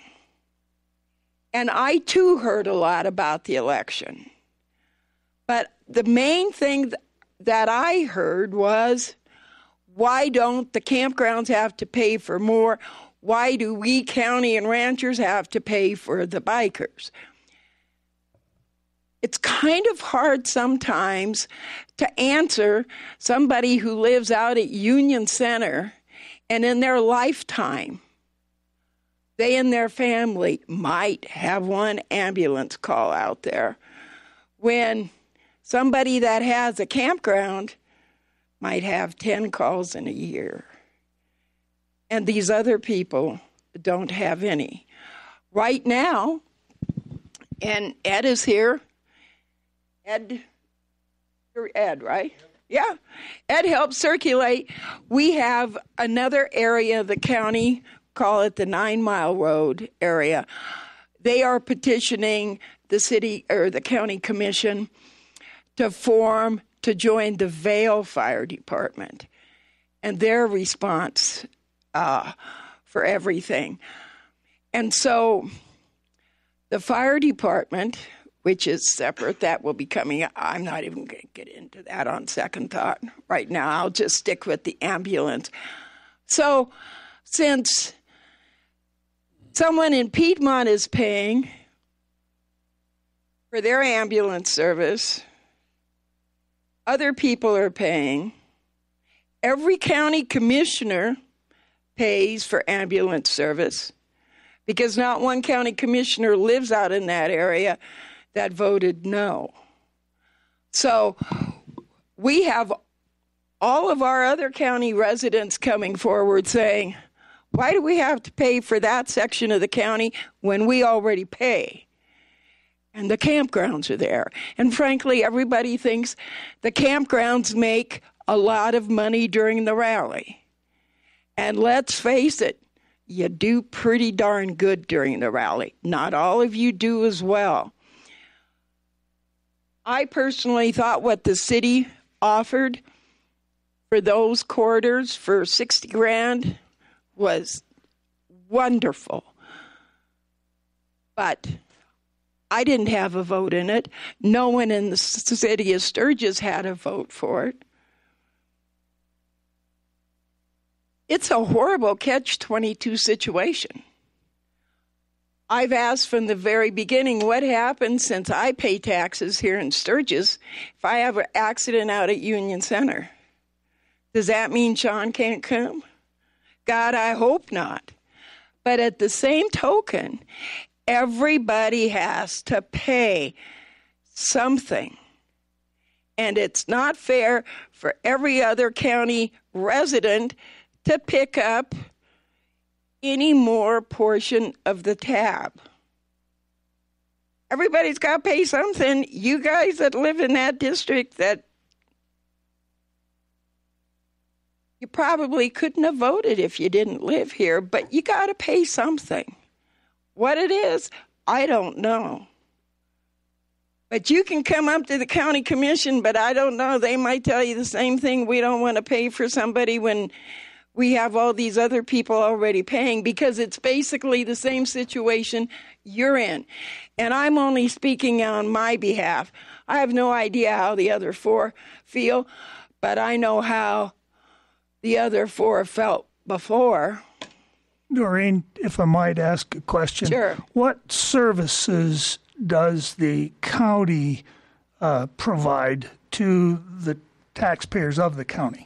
And I, too, heard a lot about the election. But the main thing that I heard was, why don't the campgrounds have to pay for more? Why do we county and ranchers have to pay for the bikers? It's kind of hard sometimes to answer somebody who lives out at Union Center, and in their lifetime, they and their family might have one ambulance call out there, when somebody that has a campground might have ten calls in a year. And these other people don't have any. Right now, and Ed is here. Ed, you're Ed, right? Yeah. Ed helps circulate. We have another area of the county, call it the Nine Mile Road area. They are petitioning the city or the county commission to form to join the Vail Fire Department, and their response uh, for everything. And so the fire department, which is separate, that will be coming. I'm not even going to get into that on second thought right now. I'll just stick with the ambulance. So since someone in Piedmont is paying for their ambulance service, other people are paying, every county commissioner pays for ambulance service, because not one county commissioner lives out in that area that voted no. So we have all of our other county residents coming forward saying, why do we have to pay for that section of the county when we already pay? And the campgrounds are there. And frankly, everybody thinks the campgrounds make a lot of money during the rally. And let's face it, you do pretty darn good during the rally. Not all of you do as well. I personally thought what the city offered for those quarters for sixty grand was wonderful. But I didn't have a vote in it. No one in the city of Sturgis had a vote for it. It's a horrible catch twenty-two situation. I've asked from the very beginning, what happens since I pay taxes here in Sturgis if I have an accident out at Union Center? Does that mean Sean can't come? God, I hope not. But at the same token, everybody has to pay something. And it's not fair for every other county resident to pick up any more portion of the tab. Everybody's got to pay something. You guys that live in that district, that you probably couldn't have voted if you didn't live here, but you got to pay something. What it is, I don't know. But you can come up to the county commission, but I don't know. They might tell you the same thing. We don't want to pay for somebody when we have all these other people already paying, because it's basically the same situation you're in. And I'm only speaking on my behalf. I have no idea how the other four feel, but I know how the other four felt before. Doreen, if I might ask a question. Sure. What services does the county uh, provide to the taxpayers of the county?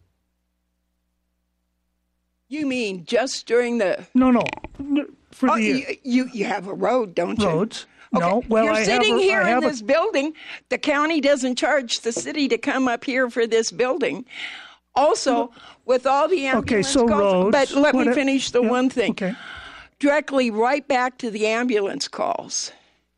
You mean just during the... No, no. For oh, the you, you you have a road, don't you? Roads. Okay. No. Well, You're I sitting have a, here I have in this a, building. The county doesn't charge the city to come up here for this building. Also, with all the ambulance okay, so calls... roads, but let me what, finish the yeah, one thing. Okay. Directly right back to the ambulance calls.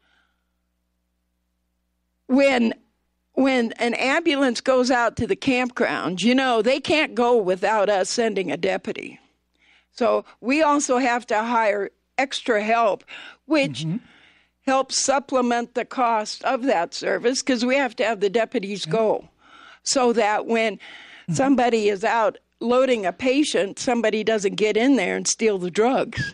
When... When an ambulance goes out to the campground, you know, they can't go without us sending a deputy. So we also have to hire extra help, which mm-hmm. helps supplement the cost of that service, because we have to have the deputies mm-hmm. go so that when mm-hmm. somebody is out loading a patient, somebody doesn't get in there and steal the drugs.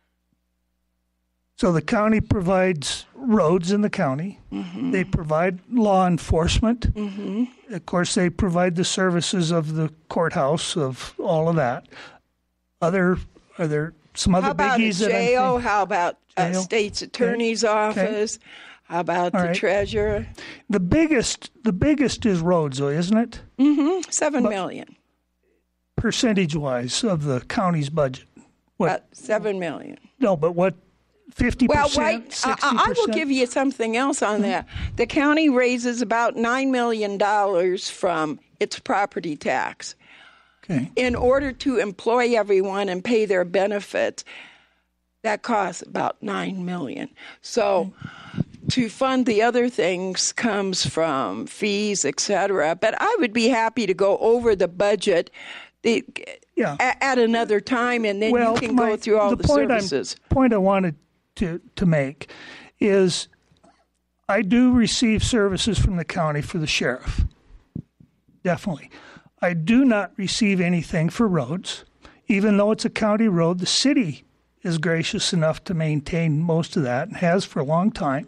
So the county provides roads in the county. Mm-hmm. They provide law enforcement. Mm-hmm. Of course, they provide the services of the courthouse, of all of that. Other are there some other How about biggies? a jail? That How about a state's attorney's okay. office? Okay. How about all the right. treasurer? The biggest, the biggest is roads, though, isn't it? Mm-hmm. Seven but million. Percentage-wise of the county's budget, what? About seven million. No, but what? Fifty well, percent. right. sixty percent? I, I will give you something else on that. The county raises about nine million dollars from its property tax. Okay. In order to employ everyone and pay their benefits, that costs about nine million. So, okay. to fund the other things comes from fees, et cetera. But I would be happy to go over the budget. The, yeah. a, at another time, and then well, you can my, go through all the, the point services. The point I wanted to, to make is I do receive services from the county for the sheriff. Definitely. I do not receive anything for roads. Even though it's a county road, the city is gracious enough to maintain most of that and has for a long time.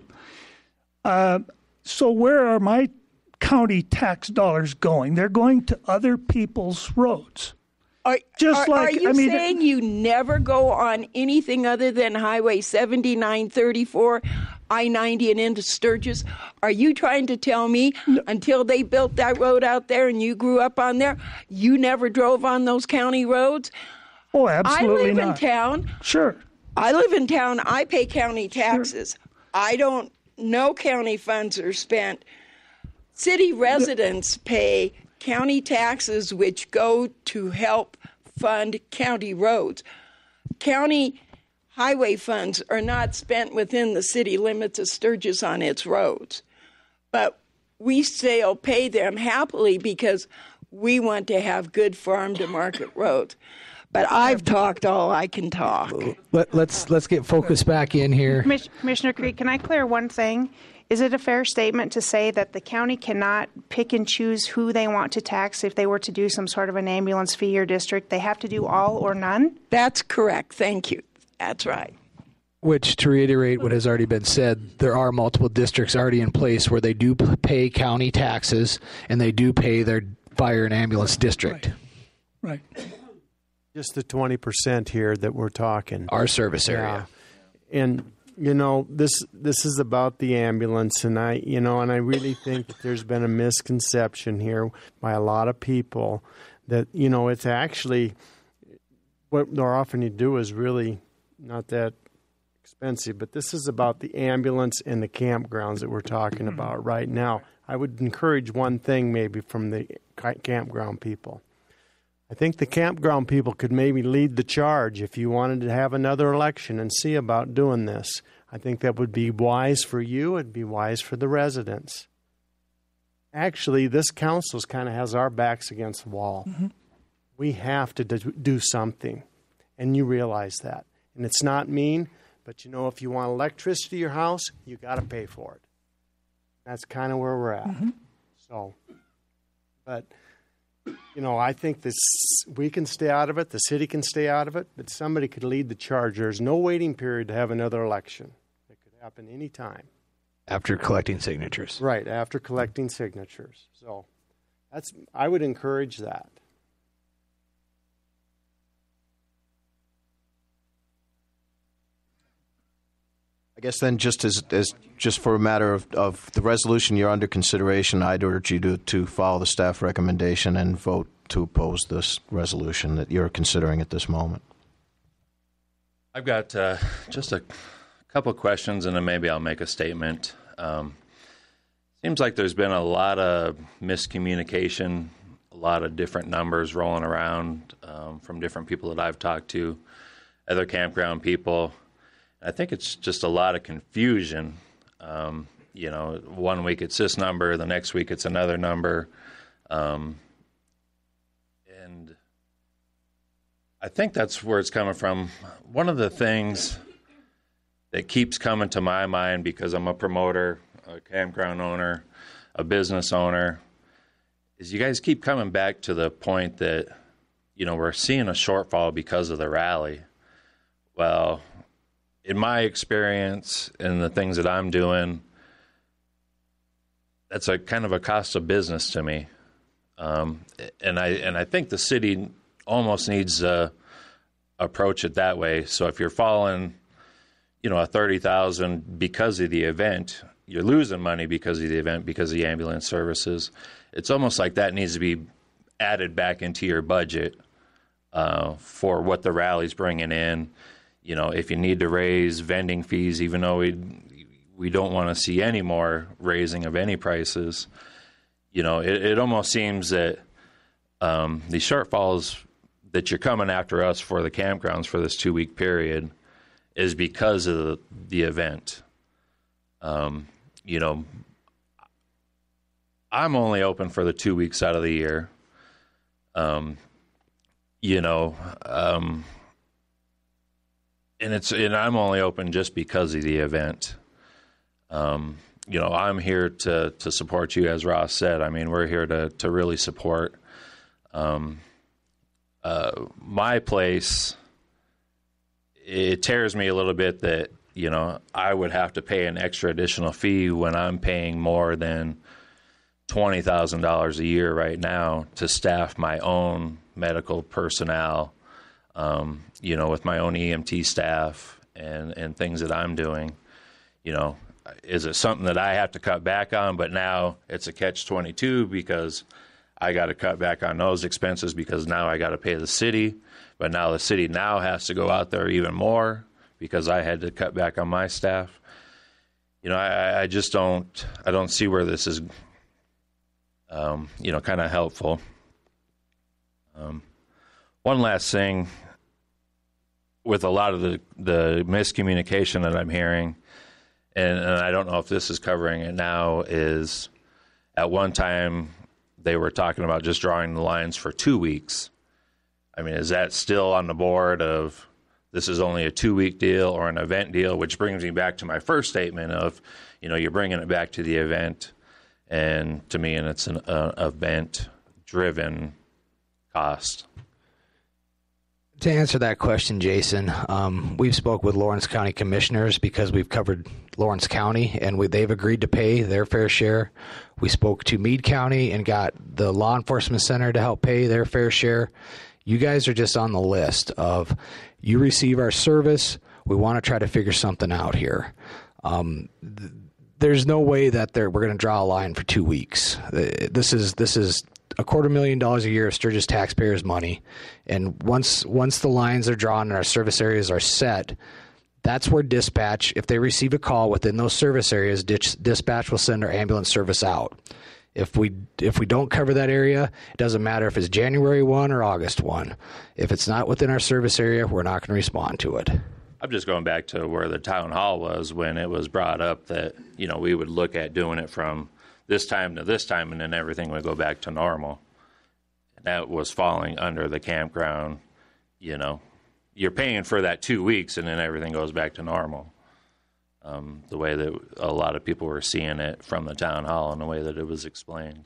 Uh, so where are my county tax dollars going? They're going to other people's roads. Are, Just are, like, are you I mean, saying you never go on anything other than Highway seventy-nine, thirty-four, I ninety, and into Sturgis? Are you trying to tell me no. until they built that road out there and you grew up on there, you never drove on those county roads? Oh, absolutely I live not. in town. Sure. I live in town. I pay county taxes. Sure. I don't, no county funds are spent. City residents pay county taxes, which go to help fund county roads. County highway funds are not spent within the city limits of Sturgis on its roads. But we still pay them happily because we want to have good farm-to-market roads. But I've talked all I can talk. Let, let's let's get focused back in here. Commissioner Creed, can I clear one thing? Is it a fair statement to say that the county cannot pick and choose who they want to tax if they were to do some sort of an ambulance fee or district? They have to do all or none? That's correct. Thank you. That's right. Which, to reiterate what has already been said, there are multiple districts already in place where they do pay county taxes and they do pay their fire and ambulance district. Right. right. Just the twenty percent here that we're talking. Our service area. Yeah. And, you know, this this is about the ambulance, and I, you know, and I really think that there's been a misconception here by a lot of people that, you know, it's actually what they're offering to do is really not that expensive, but this is about the ambulance and the campgrounds that we're talking about right now. I would encourage one thing maybe from the campground people. I think the campground people could maybe lead the charge if you wanted to have another election and see about doing this. I think that would be wise for you. It'd be wise for the residents. Actually, this council kind of has our backs against the wall. Mm-hmm. We have to do something, and you realize that. And it's not mean, but you know, if you want electricity to your house, you got to pay for it. That's kind of where we're at. Mm-hmm. So, but, you know, I think this we can stay out of it, the city can stay out of it, but somebody could lead the charge. There's no waiting period to have another election. It could happen any time. After collecting signatures. Right, after collecting signatures. So that's I would encourage that. I guess then, just as, as just for a matter of, of the resolution you're under consideration, I'd urge you to, to follow the staff recommendation and vote to oppose this resolution that you're considering at this moment. I've got uh, just a couple questions, and then maybe I'll make a statement. Um, seems like there's been a lot of miscommunication, a lot of different numbers rolling around um, from different people that I've talked to, other campground people. I think it's just a lot of confusion. Um, you know, one week it's this number, the next week it's another number. Um, and I think that's where it's coming from. One of the things that keeps coming to my mind, because I'm a promoter, a campground owner, a business owner, is you guys keep coming back to the point that, you know, we're seeing a shortfall because of the rally. Well, in my experience and the things that I'm doing, that's a kind of a cost of business to me. Um, and I and I think the city almost needs to approach it that way. So if you're falling, you know, a thirty thousand because of the event, you're losing money because of the event, because of the ambulance services. It's almost like that needs to be added back into your budget uh, for what the rally's bringing in. You know, if you need to raise vending fees, even though we we don't want to see any more raising of any prices, you know, it, it almost seems that um, the shortfalls that you're coming after us for the campgrounds for this two-week period is because of the, the event. Um, you know, I'm only open for the two weeks out of the year. Um, you know, um, and it's and I'm only open just because of the event. Um, you know, I'm here to to support you, as Ross said. I mean, we're here to to really support. Um, uh, my place, it tears me a little bit that, you know, I would have to pay an extra additional fee when I'm paying more than twenty thousand dollars a year right now to staff my own medical personnel, um, you know, with my own E M T staff and, and things that I'm doing. You know, is it something that I have to cut back on? But now it's a catch twenty-two because I got to cut back on those expenses because now I got to pay the city. But now the city now has to go out there even more because I had to cut back on my staff. You know, I, I just don't, I don't see where this is, um, you know, kind of helpful. Um, one last thing, with a lot of the, the miscommunication that I'm hearing, and, and I don't know if this is covering it now, is at one time they were talking about just drawing the lines for two weeks. I mean, is that still on the board of this is only a two-week deal or an event deal, which brings me back to my first statement of, you know, you're bringing it back to the event, and to me, and it's an uh, event-driven cost. To answer that question, Jason, um, we've spoke with Lawrence County commissioners because we've covered Lawrence County, and we, they've agreed to pay their fair share. We spoke to Meade County and got the law enforcement center to help pay their fair share. You guys are just on the list of you receive our service. We want to try to figure something out here. Um, th- there's no way that we're going to draw a line for two weeks. This is this is a quarter million dollars a year of Sturgis taxpayers' money, and once once the lines are drawn and our service areas are set, that's where dispatch, if they receive a call within those service areas, dis- dispatch will send our ambulance service out. If we if we don't cover that area, it doesn't matter if it's January first or August first. If it's not within our service area, we're not going to respond to it. I'm just going back to where the town hall was when it was brought up that, you know, we would look at doing it from this time to this time and then everything would go back to normal. And that was falling under the campground, you know. You're paying for that two weeks and then everything goes back to normal. Um, the way that a lot of people were seeing it from the town hall and the way that it was explained.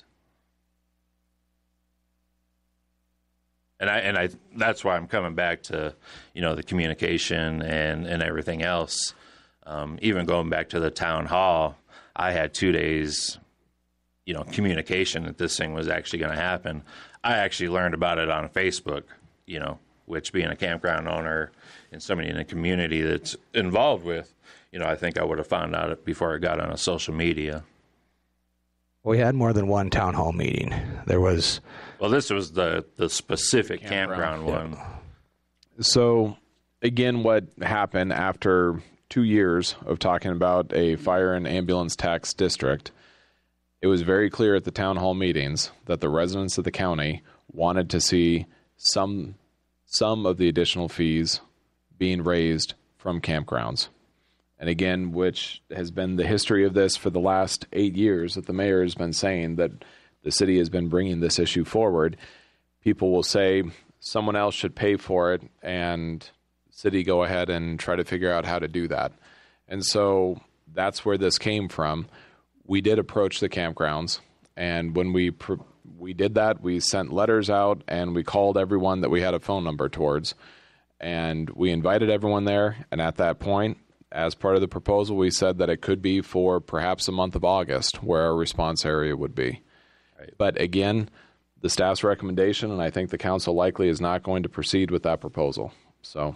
And I and I that's why I'm coming back to, you know, the communication and, and everything else. Um, even going back to the town hall, I had two days, you know, communication that this thing was actually going to happen. I actually learned about it on Facebook, you know, which being a campground owner and somebody in the community that's involved with, you know, I think I would have found out before I got on a social media. We had more than one town hall meeting. There was... Well, this was the, the specific campground, campground one. Yeah. So, again, what happened after two years of talking about a fire and ambulance tax district, it was very clear at the town hall meetings that the residents of the county wanted to see some some of the additional fees being raised from campgrounds. And again, which has been the history of this for the last eight years that the mayor has been saying that the city has been bringing this issue forward. People will say someone else should pay for it and the city go ahead and try to figure out how to do that. And so that's where this came from. We did approach the campgrounds, and when we pr- we did that, we sent letters out and we called everyone that we had a phone number towards. And we invited everyone there, and at that point, as part of the proposal, we said that it could be for perhaps the month of August where our response area would be. Right. But again, the staff's recommendation, and I think the council likely is not going to proceed with that proposal. So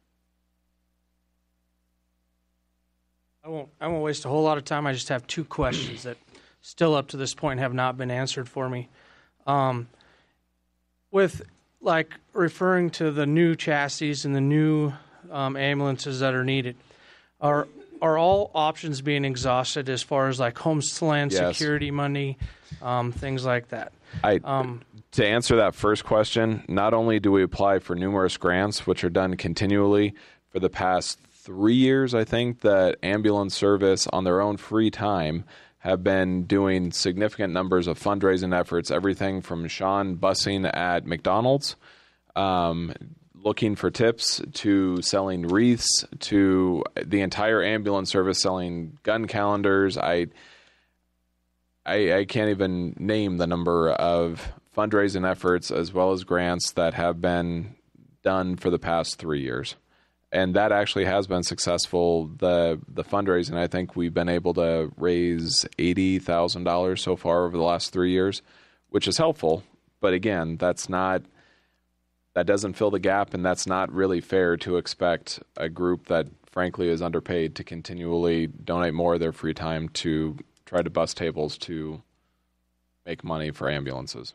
I won't I won't waste a whole lot of time. I just have two questions that still up to this point have not been answered for me. Um, with like referring to the new chassis and the new um, ambulances that are needed, are are all options being exhausted as far as like homeland yes. security money, um, things like that? I, um, to answer that first question, not only do we apply for numerous grants, which are done continually for the past three years, I think, that ambulance service on their own free time have been doing significant numbers of fundraising efforts, everything from Sean busing at McDonald's, um, looking for tips, to selling wreaths, to the entire ambulance service selling gun calendars. I, I, I can't even name the number of fundraising efforts as well as grants that have been done for the past three years. And that actually has been successful. The the fundraising, I think we've been able to raise eighty thousand dollars so far over the last three years, which is helpful. But again, that's not that doesn't fill the gap, and that's not really fair to expect a group that frankly is underpaid to continually donate more of their free time to try to bust tables to make money for ambulances.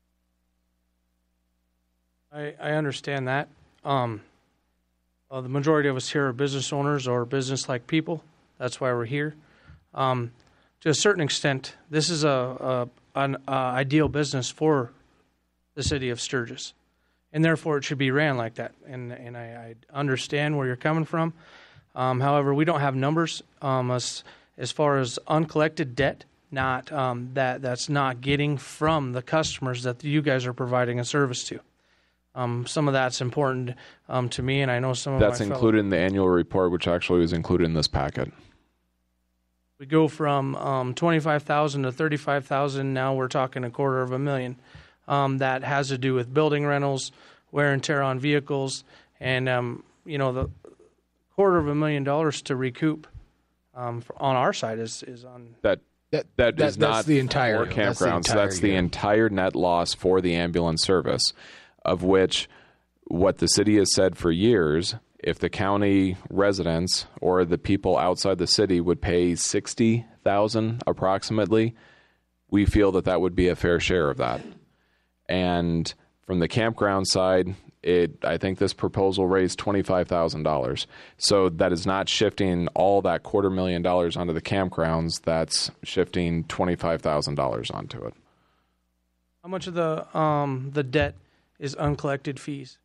I, I understand that. Um, uh, the majority of us here are business owners or business-like people. That's why we're here. Um, to a certain extent, this is a, a an uh, ideal business for the city of Sturgis, and therefore it should be ran like that. And and I, I understand where you're coming from. Um, however, we don't have numbers um, as as far as uncollected debt, not um, that that's not getting from the customers that you guys are providing a service to. Um, some of that's important um, to me, and I know some of that's my included fellow- in the annual report, which actually was included in this packet. We go from um, twenty-five thousand to thirty-five thousand. Now we're talking a quarter of a million. Um, that has to do with building rentals, wear and tear on vehicles, and um, you know the quarter of a million dollars to recoup um, for, on our side is is on that. That, that, that is that's not the entire for campgrounds. That's the So that's the year. entire net loss for the ambulance service, of which what the city has said for years, if the county residents or the people outside the city would pay sixty thousand dollars approximately, we feel that that would be a fair share of that. And from the campground side, it I think this proposal raised twenty-five thousand dollars. So that is not shifting all that quarter million dollars onto the campgrounds. That's shifting twenty-five thousand dollars onto it. How much of the um, the debt is uncollected fees?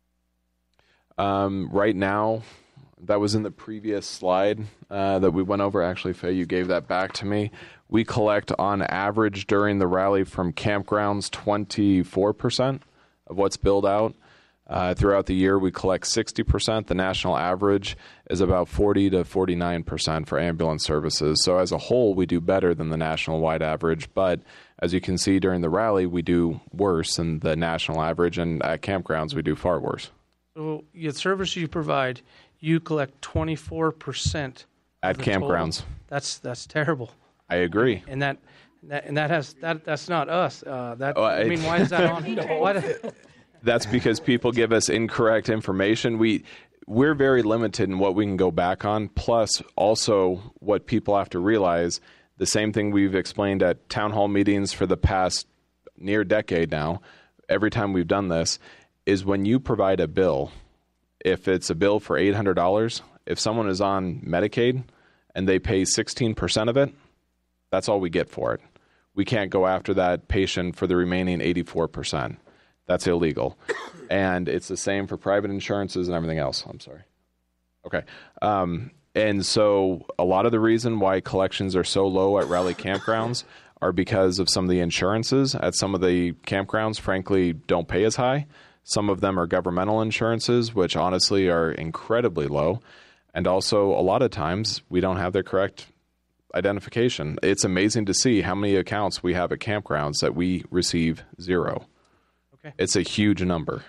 Um, right now, that was in the previous slide uh, that we went over. Actually, Faye, you gave that back to me. We collect on average during the rally from campgrounds twenty-four percent of what's billed out. Uh, throughout the year, we collect sixty percent. The national average is about forty to forty-nine percent for ambulance services. So as a whole, we do better than the national-wide average. But as you can see during the rally, we do worse than the national average. And at campgrounds, we do far worse. So the service you provide, you collect twenty-four percent at campgrounds. Total. That's that's terrible. I agree. And that, that and that has that that's not us. Uh, that oh, I, I mean, why is that on? Why do, That's because people give us incorrect information. We we're very limited in what we can go back on. Plus, also what people have to realize, the same thing we've explained at town hall meetings for the past near decade now. Every time we've done this, is when you provide a bill. If it's a bill for eight hundred dollars, if someone is on Medicaid and they pay sixteen percent of it, that's all we get for it. We can't go after that patient for the remaining eighty-four percent. That's illegal. And it's the same for private insurances and everything else. I'm sorry. Okay. Um, and so a lot of the reason why collections are so low at rally campgrounds are because of some of the insurances. At some of the campgrounds, frankly, don't pay as high. Some of them are governmental insurances, which honestly are incredibly low. And also, a lot of times, we don't have the correct identification. It's amazing to see how many accounts we have at campgrounds that we receive zero. Okay. It's a huge number.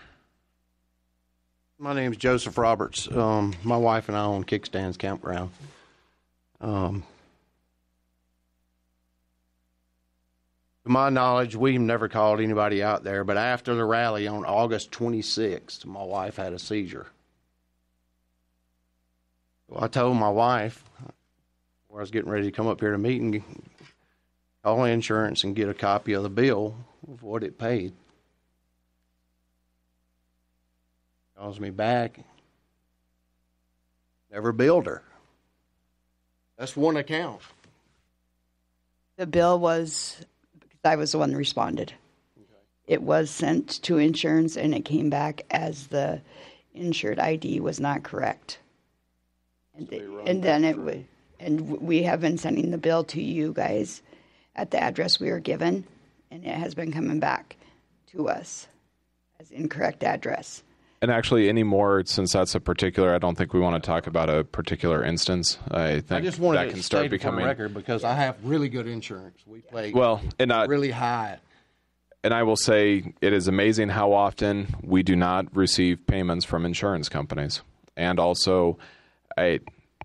My name's Joseph Roberts. Um, my wife and I own Kickstands Campground. Um, to my knowledge, we've never called anybody out there, but after the rally on August twenty-sixth, my wife had a seizure. Well, I told my wife, before I was getting ready to come up here to meet and call insurance and get a copy of the bill of what it paid. Calls me back. Never billed her. That's one account. The bill was, because I was the one that responded. Okay. It was sent to insurance and it came back as the insured I D was not correct. And, so and then it would, and we have been sending the bill to you guys at the address we were given, and it has been coming back to us as incorrect address. And actually, anymore, since that's a particular, I don't think we want to talk about a particular instance. I think I just wanted that to can start state becoming it for record because I have really good insurance. We pay well, and I, really high. And I will say it is amazing how often we do not receive payments from insurance companies. And also, I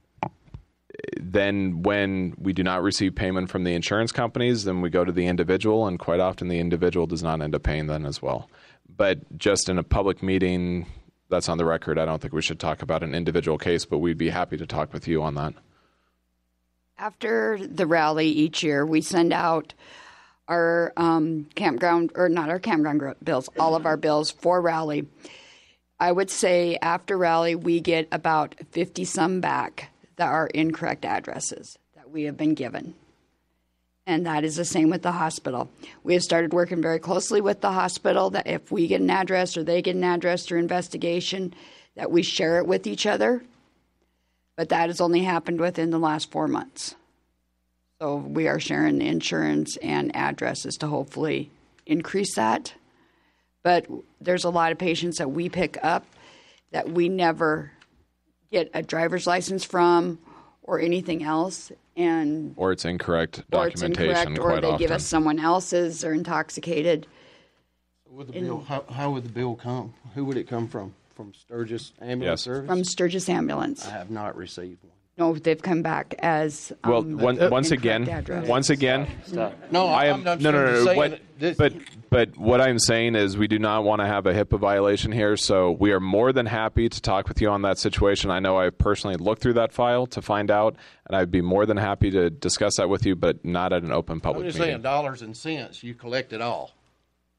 then when we do not receive payment from the insurance companies, then we go to the individual, and quite often the individual does not end up paying then as well. But just in a public meeting, that's on the record. I don't think we should talk about an individual case, but we'd be happy to talk with you on that. After the rally each year, we send out our um, campground, or not our campground bills, all of our bills for rally. I would say after rally, we get about fifty-some back that are incorrect addresses that we have been given. And that is the same with the hospital. We have started working very closely with the hospital that if we get an address or they get an address through investigation, that we share it with each other. But that has only happened within the last four months. So we are sharing insurance and addresses to hopefully increase that. But there's a lot of patients that we pick up that we never get a driver's license from or anything else. And or it's incorrect or it's documentation incorrect, or quite they often. give us someone else's or intoxicated. Would the bill, how, how would the bill come? Who would it come from? From Sturgis Ambulance Yes. Service? From Sturgis Ambulance. I have not received one. No, they've come back as um, Well, one, uh, once incorrect again, address. once again, No, I I'm am not no, no, no, no. saying What, that this- but but what I'm saying is we do not want to have a HIPAA violation here. So we are more than happy to talk with you on that situation. I know I've personally looked through that file to find out, and I'd be more than happy to discuss that with you, but not at an open public I'm just meeting. saying dollars and cents. You collect it all.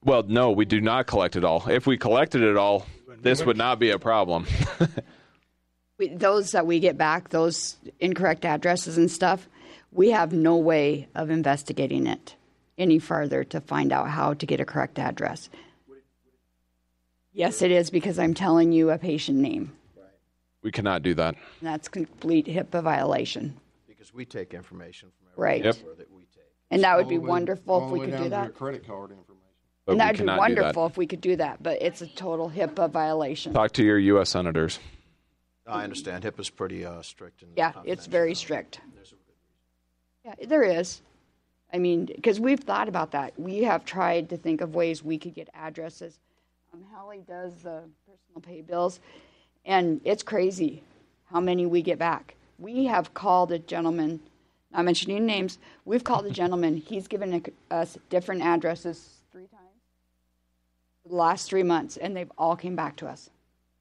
Well, no, we do not collect it all. If we collected it all, this would not be a problem. We, those that we get back, those incorrect addresses and stuff, we have no way of investigating it any further to find out how to get a correct address. Yes, it is, because I'm telling you a patient name. We cannot do that. And that's complete HIPAA violation. Because we take information from every Right. Yep. that we take. And that would All be the way- wonderful all if the we way could down do to that. your credit card information. But And we that would be cannot do wonderful that. if we could do that, but it's a total HIPAA violation. Talk to your U S senators. I understand HIPAA's pretty uh, strict. In Yeah, it's very strict. Yeah, there is. I mean, because we've thought about that. We have tried to think of ways we could get addresses. Um, Hallie does the personal pay bills, and it's crazy how many we get back. We have called a gentleman, not mentioning names, we've called a gentleman. He's given us different addresses three times for the last three months, and they've all came back to us.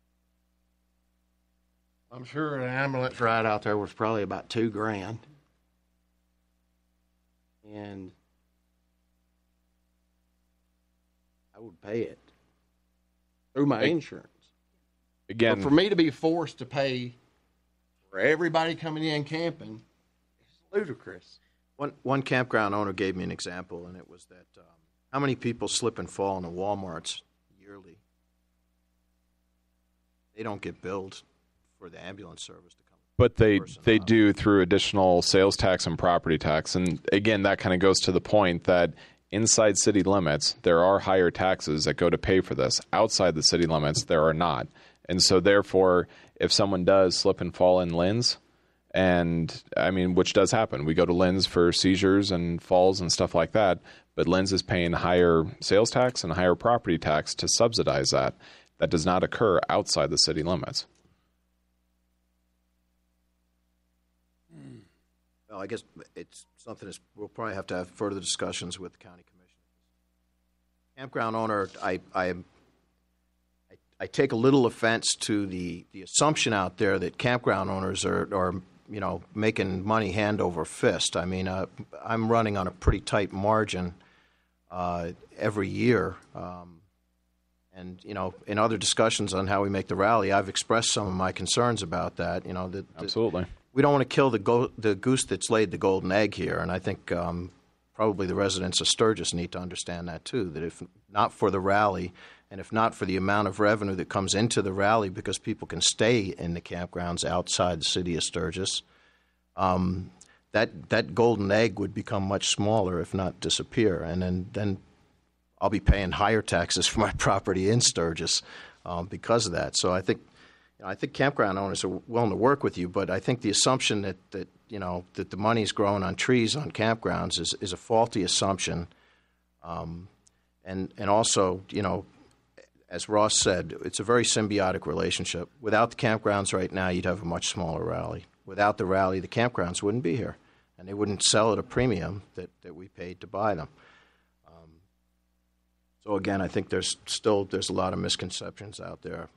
I'm sure an ambulance ride out there was probably about two grand. And I would pay it through my insurance. Again, but for me to be forced to pay for everybody coming in camping, it's ludicrous. One one campground owner gave me an example, and it was that um, how many people slip and fall in the Walmarts yearly? They don't get billed for the ambulance service to come. But they they do through additional sales tax and property tax. And again, that kind of goes to the point that inside city limits, there are higher taxes that go to pay for this. Outside the city limits, there are not. And so therefore, if someone does slip and fall in Lynn's, and I mean, which does happen, we go to Lynn's for seizures and falls and stuff like that, but Lynn's is paying higher sales tax and higher property tax to subsidize that. That does not occur outside the city limits. Well, I guess it's something that's, we'll probably have to have further discussions with the county commission. Campground owner, I, I, I, I take a little offense to the, the assumption out there that campground owners are, are, you know, making money hand over fist. I mean, uh, I'm running on a pretty tight margin uh, every year. Um, and, you know, in other discussions on how we make the rally, I've expressed some of my concerns about that. You know, that, Absolutely. We don't want to kill the go- the goose that's laid the golden egg here, and I think um, probably the residents of Sturgis need to understand that too. That if not for the rally, and if not for the amount of revenue that comes into the rally because people can stay in the campgrounds outside the city of Sturgis, um, that that golden egg would become much smaller, if not disappear, and then then I'll be paying higher taxes for my property in Sturgis um, because of that. So I think. I think campground owners are willing to work with you, but I think the assumption that, that you know that the money's growing on trees on campgrounds is, is a faulty assumption. Um, and and also, you know, as Ross said, it's a very symbiotic relationship. Without the campgrounds right now, you'd have a much smaller rally. Without the rally, the campgrounds wouldn't be here, and they wouldn't sell at a premium that, that we paid to buy them. Um, so again, I think there's still there's a lot of misconceptions out there.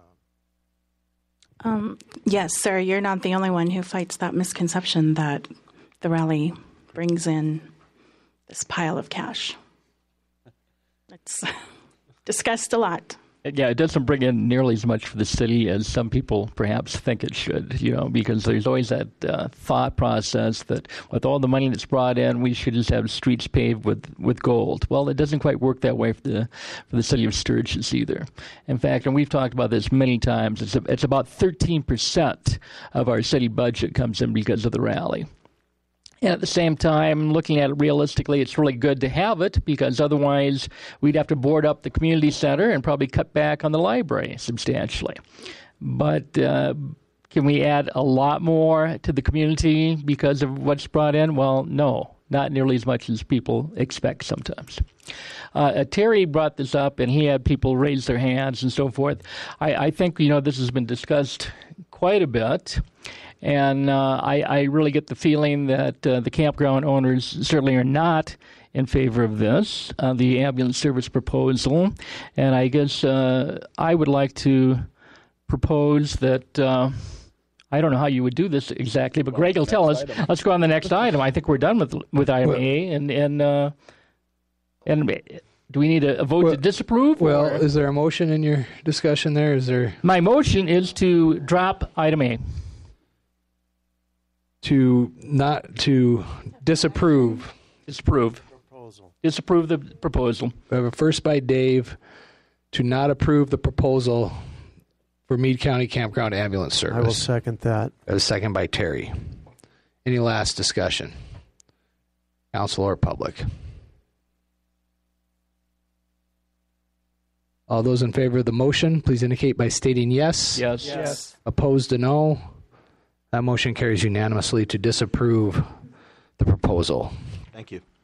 Um, yes, sir, you're not the only one who fights that misconception that the rally brings in this pile of cash. It's discussed a lot. Yeah, it doesn't bring in nearly as much for the city as some people perhaps think it should, you know, because there's always that uh, thought process that with all the money that's brought in, we should just have streets paved with, with gold. Well, it doesn't quite work that way for the for the city of Sturgis either. In fact, and we've talked about this many times, it's, a, it's about thirteen percent of our city budget comes in because of the rally. And at the same time, looking at it realistically, it's really good to have it because otherwise we'd have to board up the community center and probably cut back on the library substantially. But uh, can we add a lot more to the community because of what's brought in? Well, no, not nearly as much as people expect sometimes. Uh, Terry brought this up, and he had people raise their hands and so forth. I, I think, you know, this has been discussed quite a bit. And uh, I, I really get the feeling that uh, the campground owners certainly are not in favor of this, uh, the ambulance service proposal. And I guess uh, I would like to propose that, uh, I don't know how you would do this exactly, but Greg will tell us. Item. Let's go on the next item. I think we're done with with item well, A. And, and, uh, and Do we need a, a vote well, to disapprove? Well, or? is there a motion in your discussion there? Is there My motion is to drop item A. to not to disapprove? Disapprove. Proposal. Disapprove the proposal. We have a first by Dave to not approve the proposal for Meade County Campground Ambulance Service. I will second that. A second by Terry. Any last discussion? Council or public? All those in favor of the motion, please indicate by stating yes. Yes. Yes. Opposed to no. That motion carries unanimously to disapprove the proposal. Thank you.